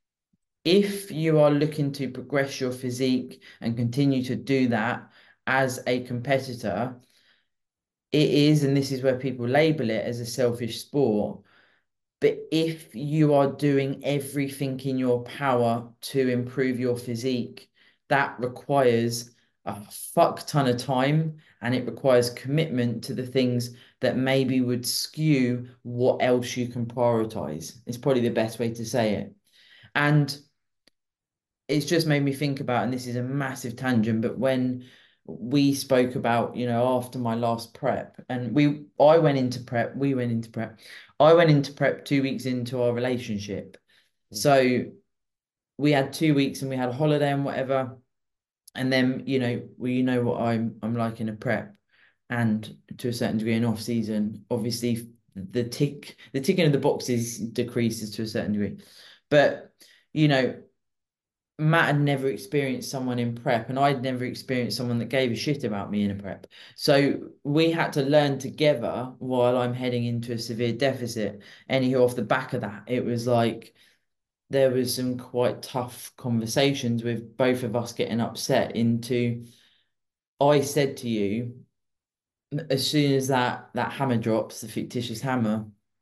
if you are looking to progress your physique and continue to do that as a competitor, it is, and this is where people label it as a selfish sport. But if you are doing everything in your power to improve your physique, that requires a fuck ton of time and it requires commitment to the things that maybe would skew what else you can prioritize. It's probably the best way to say it. And it's just made me think about, and this is a massive tangent, but when we spoke about, you know, after my last prep, and we, I went into prep, we went into prep, I went into prep two weeks into our relationship. So we had two weeks and we had a holiday and whatever. And then, you know, well, you know what I'm, I'm like in a prep and to a certain degree in off season, obviously the tick, the ticking of the boxes decreases to a certain degree. But, you know, Matt had never experienced someone in prep, and I'd never experienced someone that gave a shit about me in a prep. So we had to learn together while I'm heading into a severe deficit. Anyhow, off the back of that, it was like there was some quite tough conversations with both of us getting upset into I said to you, as soon as that that hammer drops, the fictitious hammer,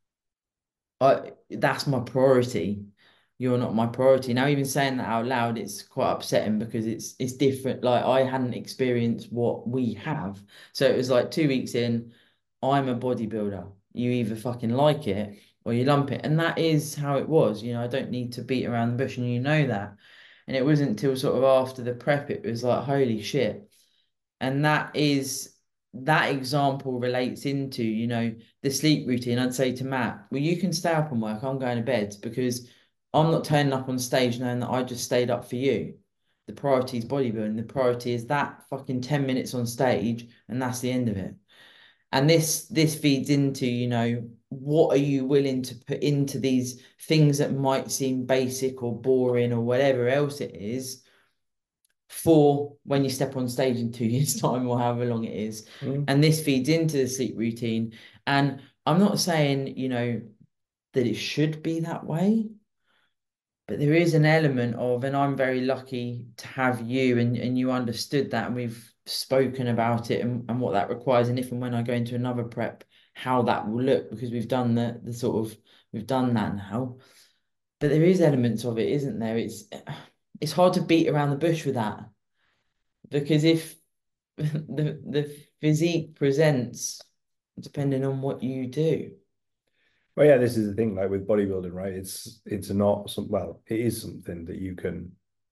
I that's my priority. You're not my priority. Now, even saying that out loud, it's quite upsetting because it's it's different. Like I hadn't experienced what we have. So it was like two weeks in, I'm a bodybuilder. You either fucking like it or you lump it. And that is how it was. You know, I don't need to beat around the bush and you know that. And it wasn't until sort of after the prep, it was like, holy shit. And that is that example relates into, you know, the sleep routine. I'd say to Matt, well, you can stay up and work, I'm going to bed because I'm not turning up on stage knowing that I just stayed up for you. The priority is bodybuilding. The priority is that fucking ten minutes on stage, and that's the end of it. And this this feeds into, you know, what are you willing to put into these things that might seem basic or boring or whatever else it is for when you step on stage in two years' time or however long it is. Mm. And this feeds into the sleep routine. And I'm not saying, you know, that it should be that way, but there is an element of, and I'm very lucky to have you and, and you understood that and we've spoken about it and, and what that requires. And if and when I go into another prep, how that will look, because we've done the the sort of we've done that now. But there is elements of it, isn't there? It's it's hard to beat around the bush with that. Because if the the physique presents depending on what you do. Well, yeah, this is the thing, like with bodybuilding, right? It's it's not some well, it is something that you can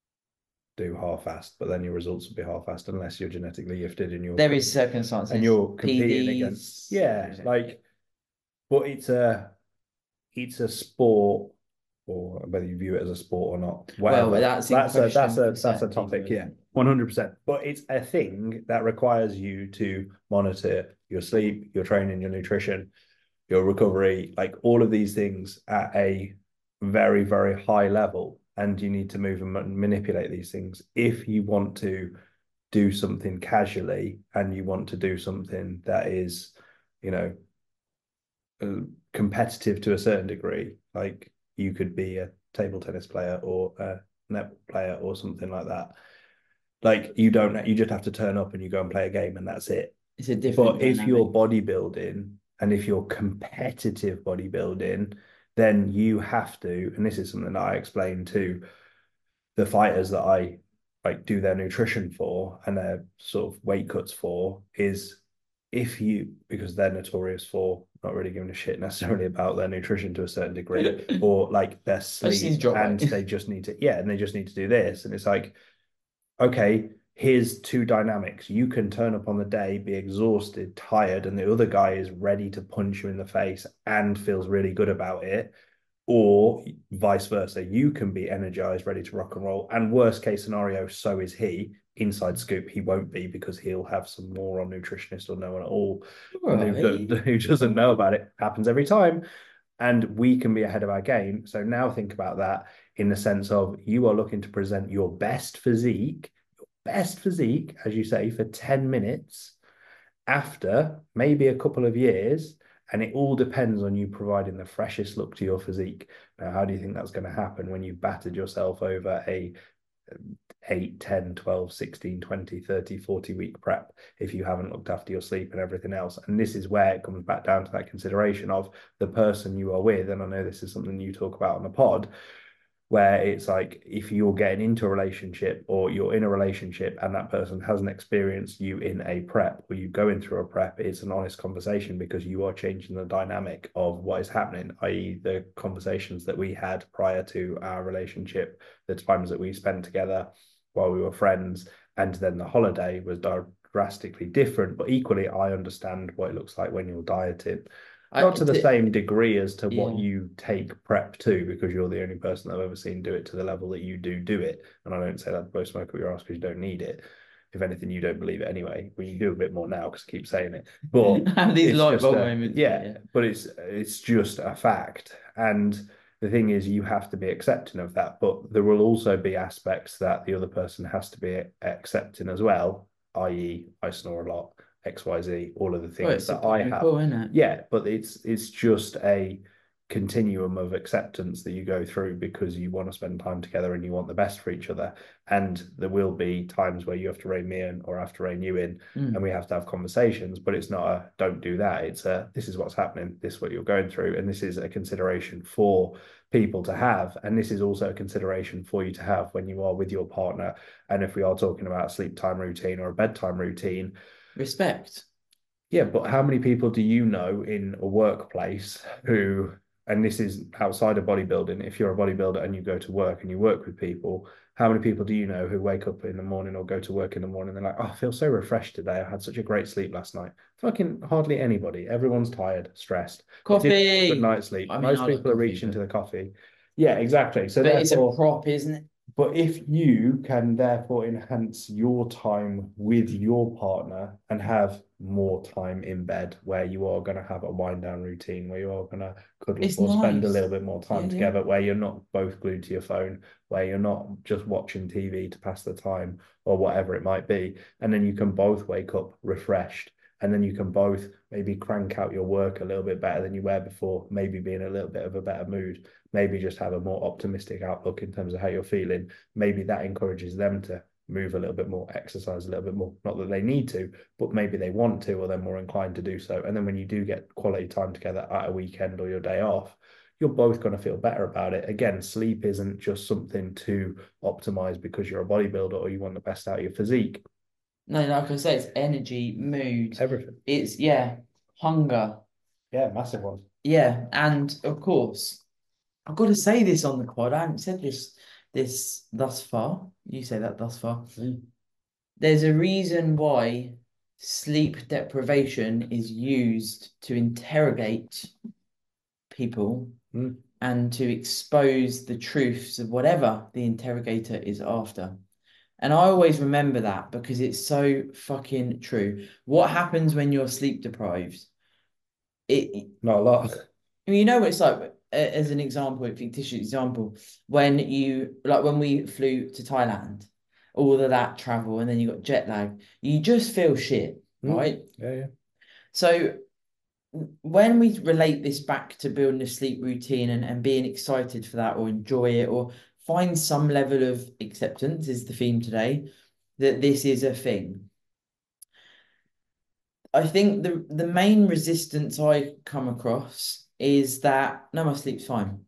do half-assed, but then your results will be half-assed unless you're genetically gifted and you're There is circumstances, and you're competing against, P Ds, yeah, like, but it's a it's a sport, or whether you view it as a sport or not, well, whatever. that's in That's a that's question a for that's a certain people, topic, isn't yeah, it? one hundred percent. But it's a thing that requires you to monitor your sleep, your training, your nutrition, your recovery, like all of these things at a very, very high level. And you need to move and manipulate these things if you want to do something casually and you want to do something that is, you know, uh, competitive to a certain degree. Like you could be a table tennis player or a netball player or something like that. Like you don't, you just have to turn up and you go and play a game and that's it. It's a different But if you're dynamic. bodybuilding and if you're competitive bodybuilding, then you have to, and this is something that I explain to the fighters that I like do their nutrition for and their sort of weight cuts for, is if you, because they're notorious for not really giving a shit necessarily about their nutrition to a certain degree or like their I just need to sleep, drop and weight. they just need to, yeah, and they just need to do this. And it's like, okay, here's two dynamics. You can turn up on the day, be exhausted, tired, and the other guy is ready to punch you in the face and feels really good about it. Or vice versa, you can be energized, ready to rock and roll. And worst case scenario, so is he. Inside scoop, he won't be because he'll have some moron nutritionist or no one at all who, Right. who doesn't know about it. Happens every time. And we can be ahead of our game. So now think about that in the sense of you are looking to present your best physique, your best physique, as you say, for ten minutes after maybe a couple of years. And it all depends on you providing the freshest look to your physique. Now, how do you think that's going to happen when you've battered yourself over a eight, ten, twelve, sixteen, twenty, thirty, forty week prep if you haven't looked after your sleep and everything else? And this is where it comes back down to that consideration of the person you are with. And I know this is something you talk about on the pod, where it's like if you're getting into a relationship or you're in a relationship and that person hasn't experienced you in a prep or you going through a prep, it's an honest conversation because you are changing the dynamic of what is happening, that is the conversations that we had prior to our relationship, the times that we spent together while we were friends, and then the holiday was drastically different. But equally, I understand what it looks like when you're dieting. I, Not to the to, same degree as to what yeah. you take prep to, because you're the only person I've ever seen do it to the level that you do do it. And I don't say that to blow smoke up your ass because you don't need it. If anything, you don't believe it anyway. Well, you do a bit more now because I keep saying it. But Have these it's light just bulb a, moments. yeah, Yeah. but it's it's just a fact. And the thing is, you have to be accepting of that. But there will also be aspects that the other person has to be accepting as well, that is, I snore a lot. X Y Z, all of the Well, things it's that I have. cool, isn't it? Yeah, but it's it's just a continuum of acceptance that you go through because you want to spend time together and you want the best for each other. And there will be times where you have to rein me in or I have to rein you in, Mm. and we have to have conversations. But it's not a don't do that. It's a this is what's happening, this is what you're going through, and this is a consideration for people to have. And this is also a consideration for you to have when you are with your partner. And if we are talking about a sleep time routine or a bedtime routine, Respect. yeah, but how many people do you know in a workplace who, and this is outside of bodybuilding, if you're a bodybuilder and you go to work and you work with people, how many people do you know who wake up in the morning or go to work in the morning and they're like, oh, I feel so refreshed today. I had such a great sleep last night. Fucking hardly anybody. Everyone's tired, stressed. They did a good Coffee. night's sleep. I mean, Most I like people are coffee, reaching but to the coffee. Yeah, exactly. So but it's a therefore, prop, isn't it? but if you can therefore enhance your time with your partner and have more time in bed where you are going to have a wind down routine, where you are going to cuddle It's or spend a nice. little bit more Yeah, time yeah. together, where you're not both glued to your phone, where you're not just watching T V to pass the time or whatever it might be. And then you can both wake up refreshed. And then you can both maybe crank out your work a little bit better than you were before, maybe be in a little bit of a better mood, maybe just have a more optimistic outlook in terms of how you're feeling. Maybe that encourages them to move a little bit more, exercise a little bit more. Not that they need to, but maybe they want to, or they're more inclined to do so. And then when you do get quality time together at a weekend or your day off, you're both going to feel better about it. Again, sleep isn't just something to optimize because you're a bodybuilder or you want the best out of your physique. No, like I say, it's energy, mood. Everything. It's, yeah, hunger. Yeah, massive one. Yeah. And of course, I've got to say this on the pod. I haven't said this this thus far. You say that thus far. Mm. There's a reason why sleep deprivation is used to interrogate people Mm. and to expose the truths of whatever the interrogator is after. And I always remember that because it's so fucking true. What happens when you're sleep deprived? It, Not a lot. I mean, you know what it's like, as an example, a fictitious example, when you, like when we flew to Thailand, all of that travel, and then you got jet lag, you just feel shit, Mm. right? Yeah, yeah. So when we relate this back to building a sleep routine and, and being excited for that or enjoy it or find some level of acceptance is the theme today, that this is a thing. I think the the main resistance I come across is that no, my sleep's fine.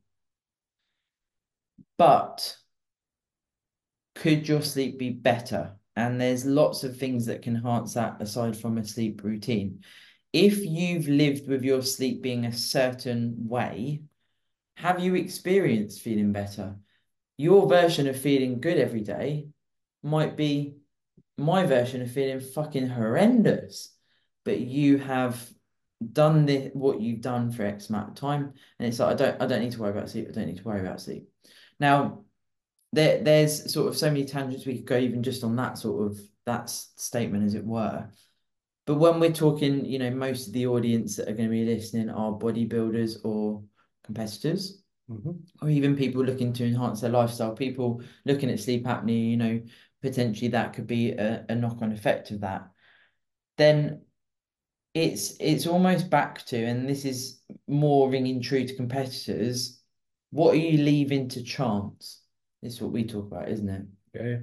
But could your sleep be better? And there's lots of things that can enhance that aside from a sleep routine. If you've lived with your sleep being a certain way, have you experienced feeling better? Your version of feeling good every day might be my version of feeling fucking horrendous, but you have done the what you've done for X amount of time, and it's like I don't I don't need to worry about sleep. I don't need to worry about sleep. Now, there there's sort of so many tangents we could go even just on that sort of that statement, as it were. But when we're talking, you know, most of the audience that are going to be listening are bodybuilders or competitors, mm-hmm. or even people looking to enhance their lifestyle, people looking at sleep apnea, you know, potentially that could be a, a knock-on effect of that. Then it's it's almost back to, and this is more ringing true to competitors, what are you leaving to chance? This is what we talk about, isn't it? Yeah.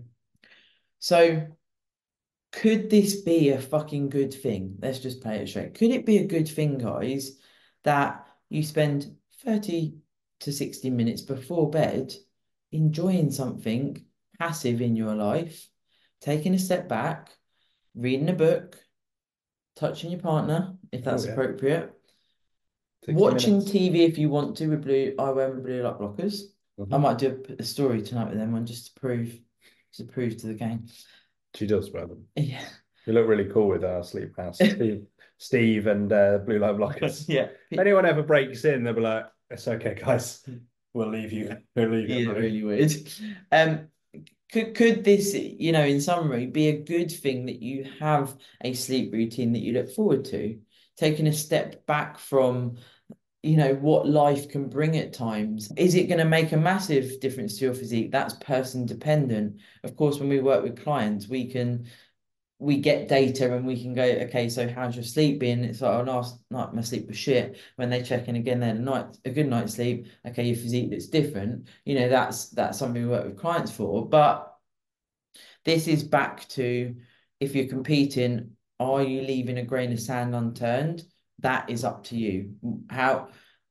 So could this be a fucking good thing? Let's just play it straight. Could it be a good thing, guys, that you spend thirty to sixty minutes before bed enjoying something passive in your life, taking a step back, reading a book, touching your partner, if that's Oh, yeah. appropriate, sixty watching minutes. T V if you want to with blue, I wear blue light blockers. Mm-hmm. I might do a, a story tonight with them one just to prove, to prove to the game. She does wear them. Yeah. You look really cool with our sleep mask. Steve, Steve and uh, blue light blockers. Yeah. If anyone ever breaks in, they'll be like, "It's okay, guys. We'll leave you. We'll leave you." Yeah, really weird. Um, could could this, you know, in summary, be a good thing that you have a sleep routine that you look forward to, taking a step back from, you know, what life can bring at times? Is it going to make a massive difference to your physique? That's person dependent. Of course, when we work with clients, we can we get data and we can go, okay, so how's your sleep been? It's like, oh, last night my sleep was shit. When they check in again, they had a night, a good night's sleep. Okay, your physique looks different. You know, that's that's something we work with clients for. But this is back to, if you're competing, are you leaving a grain of sand unturned? That is up to you. How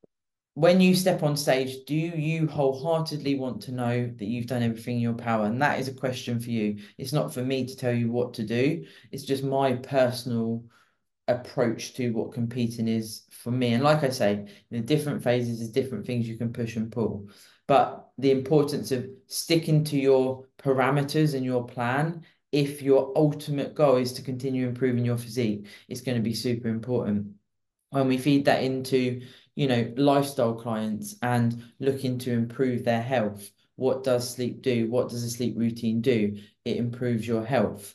when you step on stage, do you wholeheartedly want to know that you've done everything in your power? And that is a question for you. It's not for me to tell you what to do. It's just my personal approach to what competing is for me. And like I say, in the different phases, there's different things you can push and pull. But the importance of sticking to your parameters and your plan, if your ultimate goal is to continue improving your physique, is going to be super important. When we feed that into, you know, lifestyle clients and looking to improve their health, what does sleep do? What does a sleep routine do? It improves your health.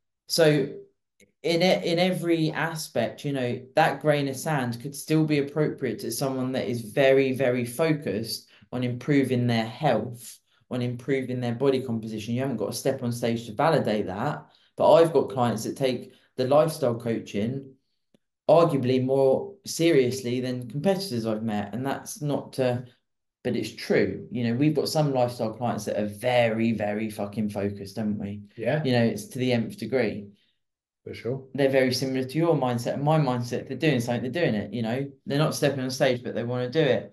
So in it, in every aspect, you know, that grain of sand could still be appropriate to someone that is very, very focused on improving their health, on improving their body composition. You haven't got to step on stage to validate that. But I've got clients that take the lifestyle coaching arguably more seriously than competitors I've met. And that's not to, but it's true. You know, we've got some lifestyle clients that are very, very fucking focused, don't we? Yeah. You know, it's to the nth degree. For sure. They're very similar to your mindset and my mindset. They're doing something, they're doing it, you know. They're not stepping on stage, but they want to do it.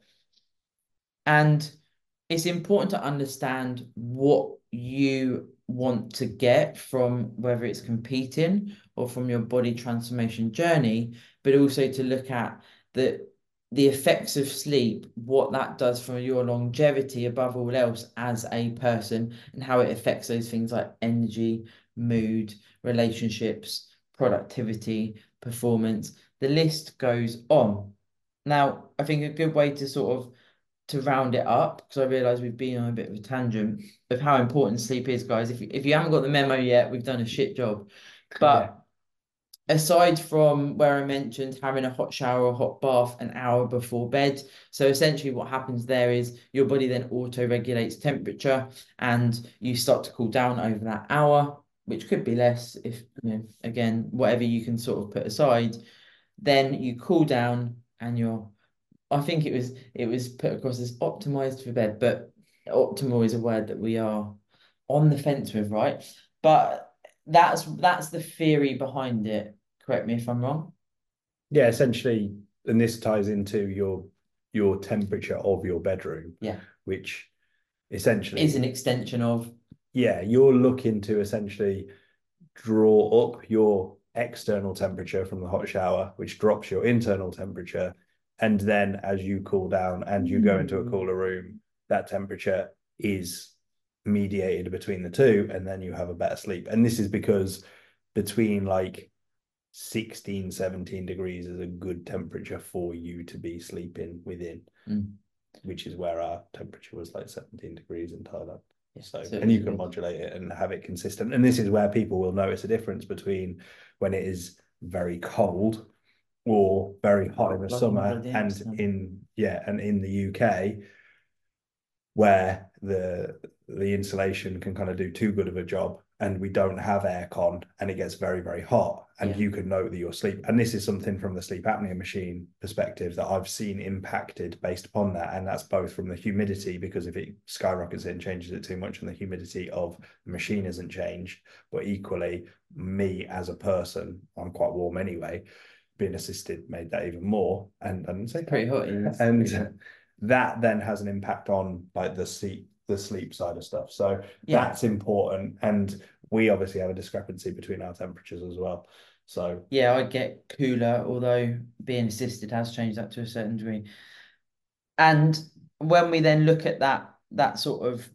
And it's important to understand what you want to get from whether it's competing or from your body transformation journey, but also to look at the the effects of sleep, what that does for your longevity above all else as a person, and how it affects those things like energy, mood, relationships, productivity, performance. The list goes on. Now, I think a good way to sort of to round it up, because I realise we've been on a bit of a tangent of how important sleep is, guys. If you, if you haven't got the memo yet, we've done a shit job. But yeah. Aside from where I mentioned having a hot shower or hot bath an hour before bed, so essentially what happens there is your body then auto-regulates temperature and you start to cool down over that hour, which could be less if, you know, again, whatever you can sort of put aside. Then you cool down and you're I think it was it was put across as optimized for bed, but optimal is a word that we are on the fence with, right? But that's that's the theory behind it. Correct me if I'm wrong. Yeah, essentially, and this ties into your your temperature of your bedroom. Yeah. Which essentially is an extension of. Yeah, you're looking to essentially draw up your external temperature from the hot shower, which drops your internal temperature. And then as you cool down and you go into a cooler room, that temperature is mediated between the two, and then you have a better sleep. And this is because between like sixteen, seventeen degrees is a good temperature for you to be sleeping within, mm. which is where our temperature was like seventeen degrees in Thailand. Yeah, so, so and you can good. modulate it and have it consistent. And this is where people will notice a difference between when it is very cold or very hot in the Like summer, and in yeah, and in the U K, where the the insulation can kind of do too good of a job, and we don't have aircon, and it gets very, very hot, and yeah. you can know that you're asleep. And this is something from the sleep apnea machine perspective that I've seen impacted based upon that. And that's both from the humidity, because if it skyrockets it and changes it too much and the humidity of the machine isn't changed, but equally me as a person, I'm quite warm anyway, being assisted made that even more. And and it's pretty hot. It's and pretty hot. That then has an impact on like the sleep, the sleep side of stuff. So yeah. that's important. And we obviously have a discrepancy between our temperatures as well. So yeah, I get cooler, although being assisted has changed that to a certain degree. And when we then look at that, that sort of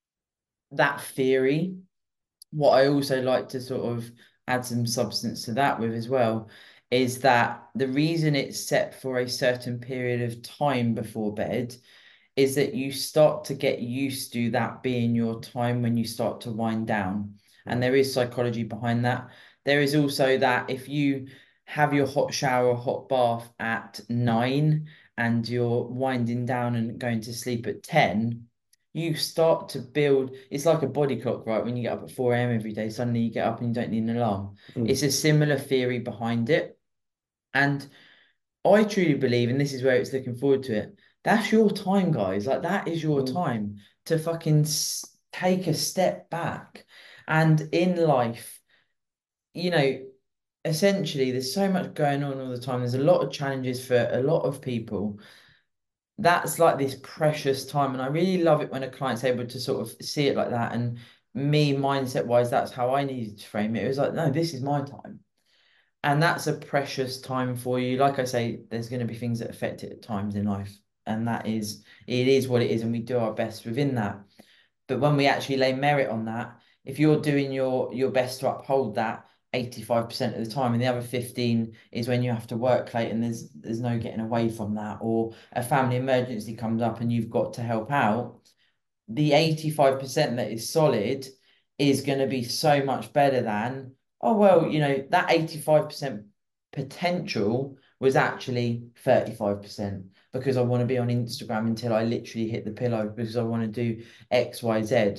that theory, what I also like to sort of add some substance to that with as well is that the reason it's set for a certain period of time before bed is that you start to get used to that being your time when you start to wind down. And there is psychology behind that. There is also that if you have your hot shower or hot bath at nine and you're winding down and going to sleep at ten, you start to build, it's like a body clock, right? When you get up at four a m every day, suddenly you get up and you don't need an alarm. Mm. It's a similar theory behind it. And I truly believe, and this is where it's looking forward to it, that's your time, guys. Like, that is your mm. time to fucking take a step back. And in life, you know, essentially, there's so much going on all the time. There's a lot of challenges for a lot of people. That's like this precious time. And I really love it when a client's able to sort of see it like that. And me, mindset wise, that's how I needed to frame it. It was like, no, this is my time. And that's a precious time for you. Like I say, there's going to be things that affect it at times in life. And that is, it is what it is. And we do our best within that. But when we actually lay merit on that, if you're doing your, your best to uphold that eighty-five percent of the time, and the other fifteen is when you have to work late and there's, there's no getting away from that, or a family emergency comes up and you've got to help out, the eighty-five percent that is solid is going to be so much better than, oh, well, you know, that eighty-five percent potential was actually thirty-five percent because I want to be on Instagram until I literally hit the pillow because I want to do X, Y, Z.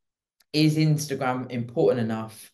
Is Instagram important enough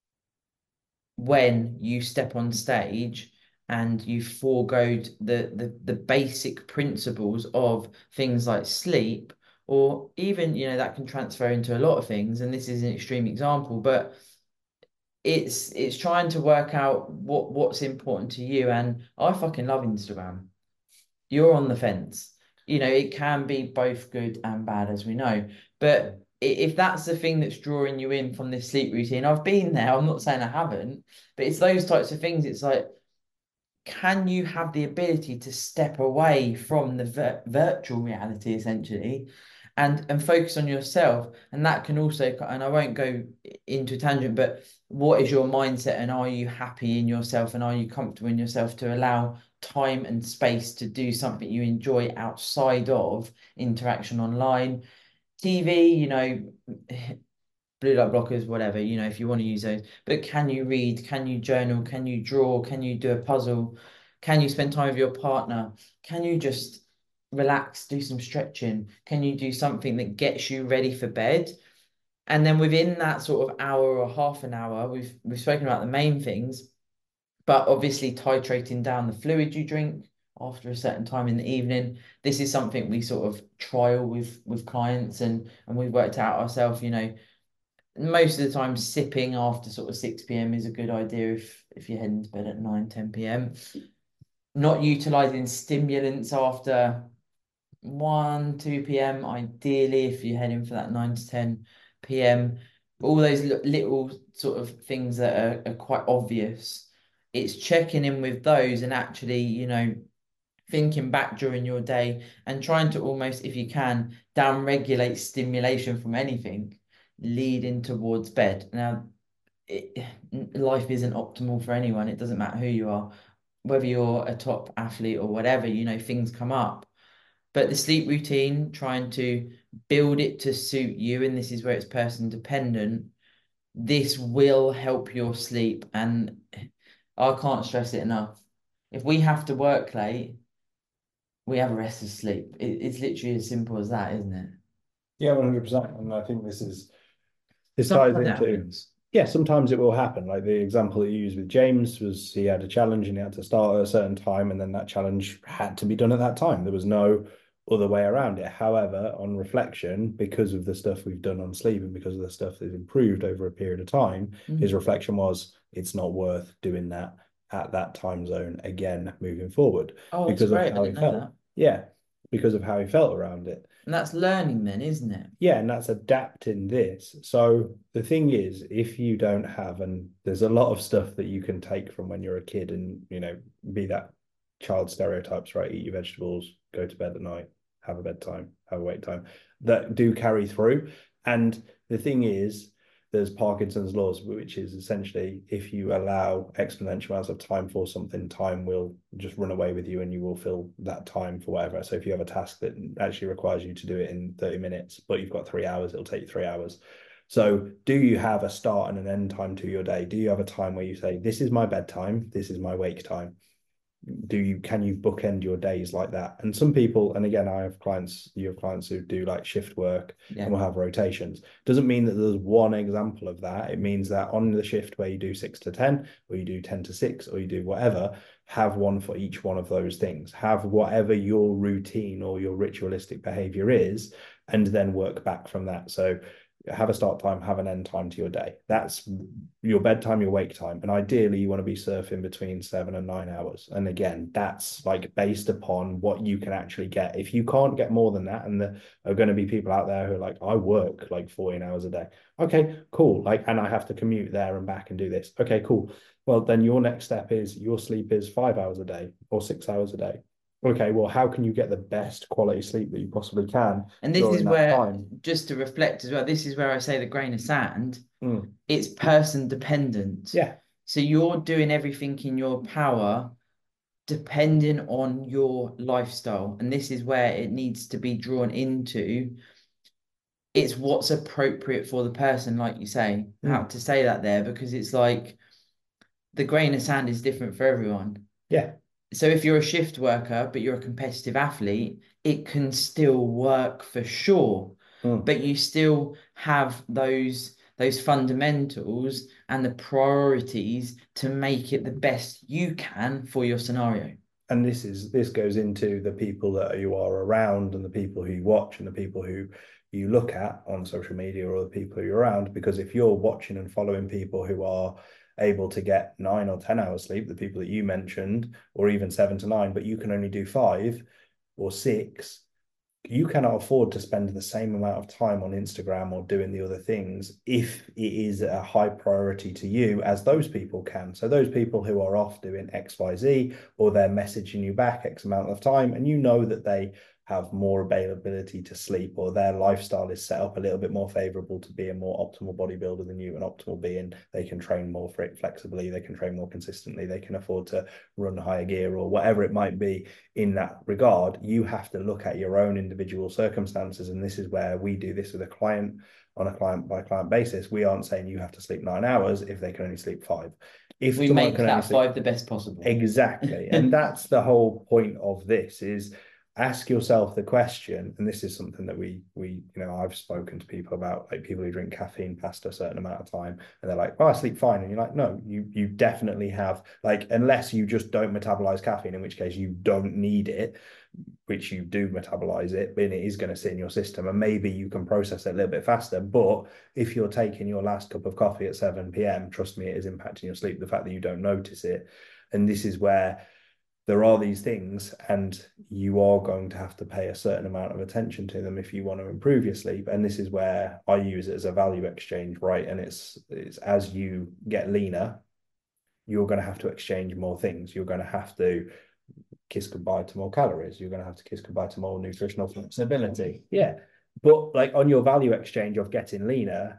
when you step on stage and you foregoed the, the, the basic principles of things like sleep, or even, you know, that can transfer into a lot of things. And this is an extreme example, but it's it's trying to work out what what's important to you. And I fucking love Instagram. You're on the fence. You know, it can be both good and bad, as we know. But if that's the thing that's drawing you in from this sleep routine, I've been there. I'm not saying I haven't, but it's those types of things. It's like, can you have the ability to step away from the vir virtual reality, essentially, and and focus on yourself? And that can also, and I won't go into a tangent, but what is your mindset, and are you happy in yourself, and are you comfortable in yourself to allow time and space to do something you enjoy outside of interaction online? T V, you know, blue light blockers, whatever, you know, if you want to use those. But can you read? Can you journal? Can you draw? Can you do a puzzle? Can you spend time with your partner? Can you just relax, do some stretching? Can you do something that gets you ready for bed? And then within that sort of hour or half an hour, we've we've spoken about the main things, but obviously titrating down the fluid you drink after a certain time in the evening. This is something we sort of trial with with clients, and and we've worked out ourselves, you know, most of the time sipping after sort of six p m is a good idea if if you're heading to bed at nine, ten p m. Not utilizing stimulants after one, two p m, ideally, if you're heading for that nine to ten p m. All those little sort of things that are, are quite obvious. It's checking in with those and actually, you know, thinking back during your day and trying to almost, if you can, down regulate stimulation from anything. leading towards bed. Now, it, life isn't optimal for anyone. It doesn't matter who you are, whether you're a top athlete or whatever, you know, things come up. But the sleep routine, trying to build it to suit you, and this is where it's person dependent, this will help your sleep. And I can't stress it enough. If we have to work late, we have a restless sleep. It, it's literally as simple as that, isn't it? Yeah, one hundred percent. And I think this is this ties Sometimes it into, happens. yeah, sometimes it will happen. Like the example that you used with James was he had a challenge and he had to start at a certain time, and then that challenge had to be done at that time. There was no other way around it. However, on reflection, because of the stuff we've done on sleep and because of the stuff that's improved over a period of time, his Mm. reflection was it's not worth doing that at that time zone again moving forward Oh, that's because of great. I how he didn't know felt. that. Yeah, because of how he felt around it. And that's learning then, isn't it? Yeah, and that's adapting this. So the thing is, if you don't have, and there's a lot of stuff that you can take from when you're a kid and, you know, be that child stereotypes, right? Eat your vegetables, go to bed at night, have a bedtime, have a wake time, that do carry through. And the thing is, there's Parkinson's laws, which is essentially if you allow exponential amounts of time for something, time will just run away with you and you will fill that time for whatever. So if you have a task that actually requires you to do it in thirty minutes, but you've got three hours, it'll take you three hours. So do you have a start and an end time to your day? Do you have a time where you say, this is my bedtime, this is my wake time? Do you can you bookend your days like that? And some people, and again, I have clients, you have clients who do like shift work Yeah. and will have rotations. Doesn't mean that there's one example of that. It means that on the shift where you do six to ten, or you do ten to six, or you do whatever, have one for each one of those things. Have whatever your routine or your ritualistic behavior is, and then work back from that. So have a start time, have an end time to your day. That's your bedtime, your wake time. And ideally, you want to be surfing between seven and nine hours. And again, that's like based upon what you can actually get. If you can't get more than that, and there are going to be people out there who are like, I work like fourteen hours a day. Okay, cool. Like, and I have to commute there and back and do this. Okay, cool. Well, then your next step is your sleep is five hours a day or six hours a day. Okay, well, how can you get the best quality sleep that you possibly can And this is during that where, time? just to reflect as well, this is where I say the grain of sand, Mm. it's person dependent. Yeah. So you're doing everything in your power depending on your lifestyle. And this is where it needs to be drawn into. It's what's appropriate for the person, like you say, how Mm. to say that there, because it's like the grain of sand is different for everyone. Yeah. So if you're a shift worker, but you're a competitive athlete, it can still work for sure. Mm. But you still have those those fundamentals and the priorities to make it the best you can for your scenario. And this is this goes into the people that you are around and the people who you watch and the people who you look at on social media or the people who you're around. Because if you're watching and following people who are able to get nine or ten hours sleep, the people that you mentioned, or even seven to nine, but you can only do five or six, you cannot afford to spend the same amount of time on Instagram or doing the other things if it is a high priority to you as those people can. So those people who are off doing X, Y, Z, or they're messaging you back X amount of time, and you know that they have more availability to sleep, or their lifestyle is set up a little bit more favorable to be a more optimal bodybuilder than you, an optimal being. They can train more for it flexibly, they can train more consistently, they can afford to run higher gear or whatever it might be. In that regard, you have to look at your own individual circumstances. And this is where we do this with a client on a client by client basis. We aren't saying you have to sleep nine hours if they can only sleep five. If We someone make can only that sleep five the best possible. exactly, and that's the whole point of this is ask yourself the question, and this is something that we we you know I've spoken to people about, like people who drink caffeine past a certain amount of time and they're like, oh, I sleep fine, and you're like, no, you you definitely have, like, unless you just don't metabolize caffeine, in which case you don't need it, which you do metabolize it, but it is going to sit in your system and maybe you can process it a little bit faster. But if you're taking your last cup of coffee at seven p.m., trust me, it is impacting your sleep, the fact that you don't notice it. And this is where there are these things and you are going to have to pay a certain amount of attention to them if you want to improve your sleep. And this is where I use it as a value exchange, right? And it's it's as you get leaner, you're going to have to exchange more things. You're going to have to kiss goodbye to more calories. You're going to have to kiss goodbye to more nutritional flexibility. Yeah. But like on your value exchange of getting leaner,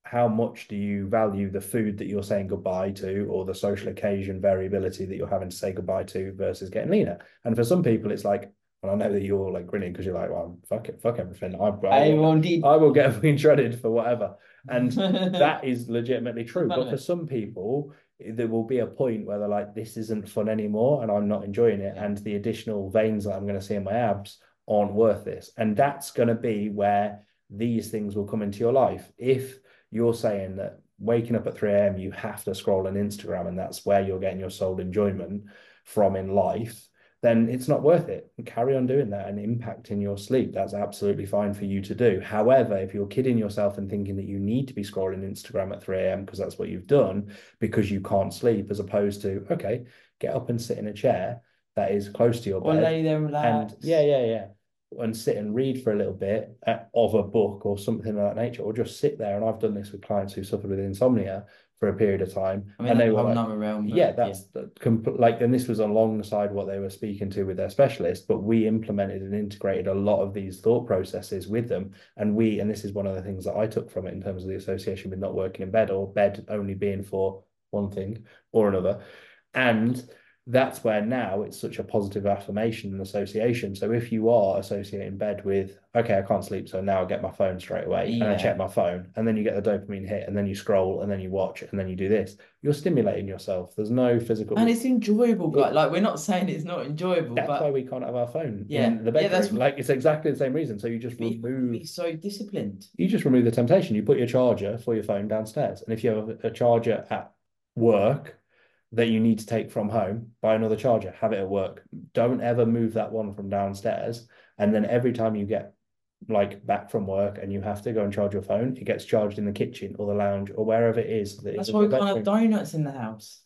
how much do you value the food that you're saying goodbye to, or the social occasion variability that you're having to say goodbye to versus getting leaner? And for some people, it's like, well, I know that you're like grinning because you're like, well, fuck it, fuck everything. I, I, I will, will need. I will get everything shredded for whatever. And that is legitimately true. But for some people, there will be a point where they're like, this isn't fun anymore and I'm not enjoying it. Yeah. And the additional veins that I'm going to see in my abs aren't worth this. And that's going to be where these things will come into your life. If you're saying that waking up at three a m, you have to scroll on Instagram and that's where you're getting your sole enjoyment from in life, then it's not worth it. And carry on doing that and impacting your sleep. That's absolutely fine for you to do. However, if you're kidding yourself and thinking that you need to be scrolling Instagram at three a m because that's what you've done because you can't sleep, as opposed to, okay, get up and sit in a chair that is close to your Or bed. lay there and relax. And yeah, yeah, yeah. And sit and read for a little bit of a book or something of that nature, or just sit there. And I've done this with clients who suffered with insomnia for a period of time. I mean, and that's they a were whole like, nother realm. yeah, that's yeah. the, like, and this was alongside what they were speaking to with their specialist, but we implemented and integrated a lot of these thought processes with them. And we, and this is one of the things that I took from it in terms of the association with not working in bed, or bed only being for one thing or another. And that's where now it's such a positive affirmation and association. So if you are associating bed with, okay, I can't sleep, so now I get my phone straight away yeah. and I check my phone, and then you get the dopamine hit, and then you scroll, and then you watch, and then you do this, you're stimulating yourself. There's no physical. And it's enjoyable, guys. Like, we're not saying it's not enjoyable, That's but why we can't have our phone yeah. in the bedroom. Yeah, that's like, it's exactly the same reason. So you just be, remove. Be so disciplined. You just remove the temptation. You put your charger for your phone downstairs, and if you have a charger at work that you need to take from home, buy another charger, have it at work. Don't ever move that one from downstairs. And then every time you get like back from work and you have to go and charge your phone, it gets charged in the kitchen or the lounge or wherever it is. That That's is why we can't have donuts in the house.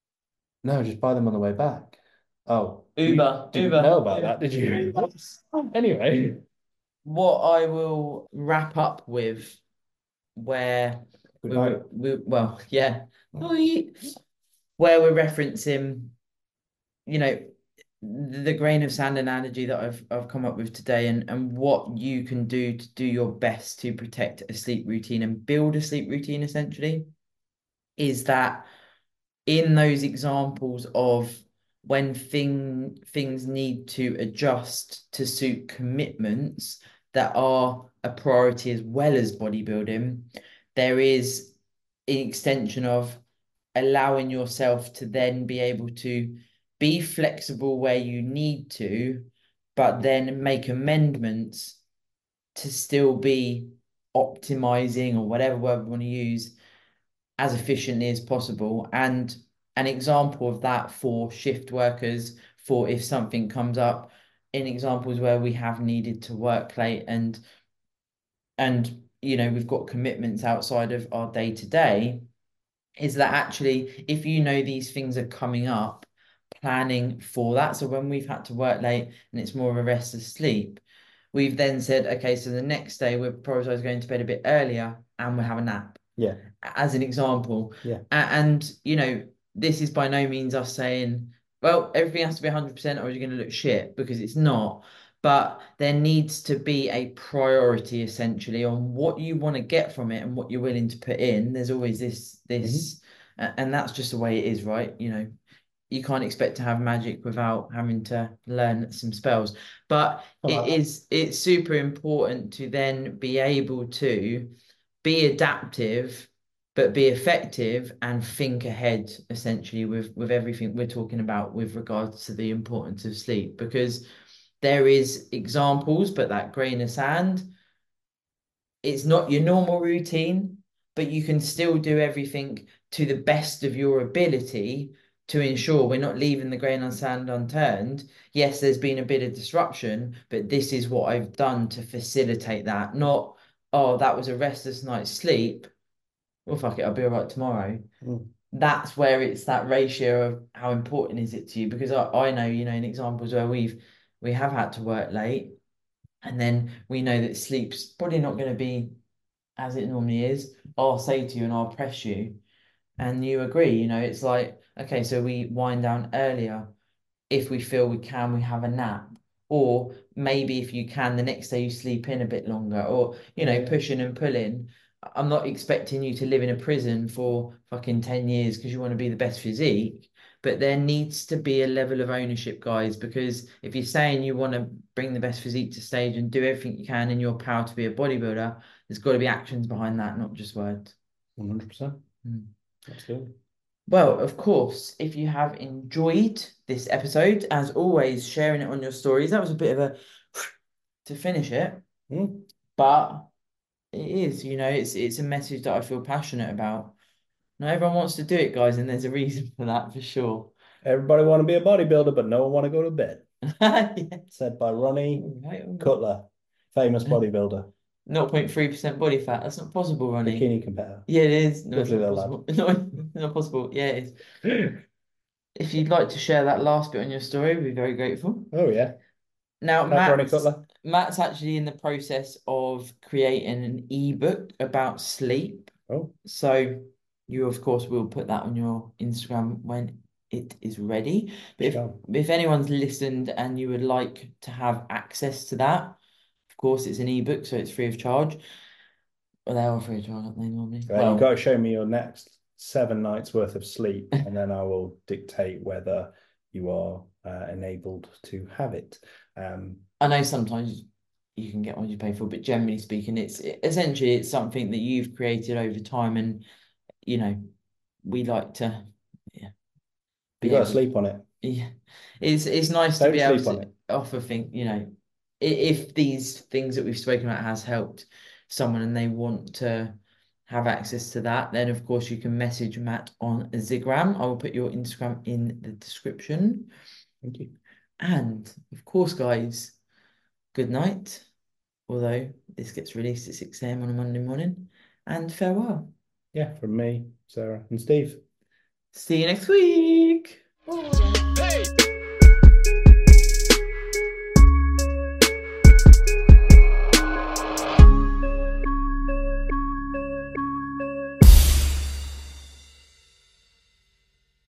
No, just buy them on the way back. Oh, Uber, didn't Uber, know about Uber. that, did you? Anyway, what I will wrap up with, where we were, we, well, yeah, where we're referencing, you know, the grain of sand analogy that I've I've come up with today, and and what you can do to do your best to protect a sleep routine and build a sleep routine essentially, is that in those examples of when thing things need to adjust to suit commitments that are a priority as well as bodybuilding, there is an extension of allowing yourself to then be able to be flexible where you need to, but then make amendments to still be optimizing, or whatever word we want to use, as efficiently as possible. And an example of that for shift workers, for if something comes up, in examples where we have needed to work late and and you know we've got commitments outside of our day to day, is that actually, if you know these things are coming up, planning for that. So when we've had to work late and it's more of a restless sleep, we've then said, okay, so the next day we're prioritize going to bed a bit earlier and we'll have a nap. Yeah. As an example. Yeah. And, you know, this is by no means us saying, well, everything has to be one hundred percent or you're going to look shit, because it's not. But there needs to be a priority essentially on what you want to get from it and what you're willing to put in. There's always this, this, mm-hmm. and that's just the way it is, right? You know, you can't expect to have magic without having to learn some spells. But oh, it is, it's super important to then be able to be adaptive, but be effective and think ahead essentially with, with everything we're talking about with regards to the importance of sleep, because there is examples, but that grain of sand, it's not your normal routine, but you can still do everything to the best of your ability to ensure we're not leaving the grain of sand unturned. Yes, there's been a bit of disruption, but this is what I've done to facilitate that. Not, oh, that was a restless night's sleep. Well, fuck it, I'll be all right tomorrow. Mm. That's where it's that ratio of how important is it to you? Because I, I know, you know, in examples where we've we have had to work late, and then we know that sleep's probably not going to be as it normally is. I'll say to you and I'll press you, and you agree. You know, it's like, okay, so we wind down earlier. If we feel we can, we have a nap. Or maybe if you can, the next day you sleep in a bit longer, or, you know, yeah. pushing and pulling. I'm not expecting you to live in a prison for fucking ten years because you want to be the best physique. But there needs to be a level of ownership, guys, because if you're saying you want to bring the best physique to stage and do everything you can in your power to be a bodybuilder, there's got to be actions behind that, not just words. one hundred percent. Mm. Absolutely. Well, of course, if you have enjoyed this episode, as always, sharing it on your stories, that was a bit of a to finish it, Mm. but it is, you know, it's it's a message that I feel passionate about. Not everyone wants to do it, guys, and there's a reason for that for sure. Everybody want to be a bodybuilder, but no one want to go to bed. Yeah. Said by Ronnie Right. Cutler, famous bodybuilder, zero point three percent body fat. That's not possible, Ronnie. bikini competitor. Yeah, it is. No, it's Lovely not little possible. No, it's not possible. Yeah, it is. If you'd like to share that last bit on your story, we'd be very grateful. Oh yeah. Now, Tag Ronnie Matt's Cutler. Matt's actually in the process of creating an ebook about sleep. Oh, So you, of course, will put that on your Instagram when it is ready. But if sure. if anyone's listened and you would like to have access to that, of course, it's an ebook, so it's free of charge. Well, they are free of charge, aren't they, normally? Well, Well, you've got to show me your next seven nights worth of sleep, and then I will dictate whether you are uh, enabled to have it. Um, I know sometimes you can get what you pay for, but generally speaking, it's essentially it's something that you've created over time, and you know, we like to, yeah, you be got to able. sleep on it. Yeah, it's it's nice to Don't be able sleep on to it. offer things, you know, i- if these things that we've spoken about has helped someone and they want to have access to that, then of course you can message Matt on Instagram. I will put your Instagram in the description. Thank you. And of course, guys, good night. Although this gets released at six a m on a Monday morning. And farewell. Yeah, from me, Sarah, and Steve. See you next week. Bye.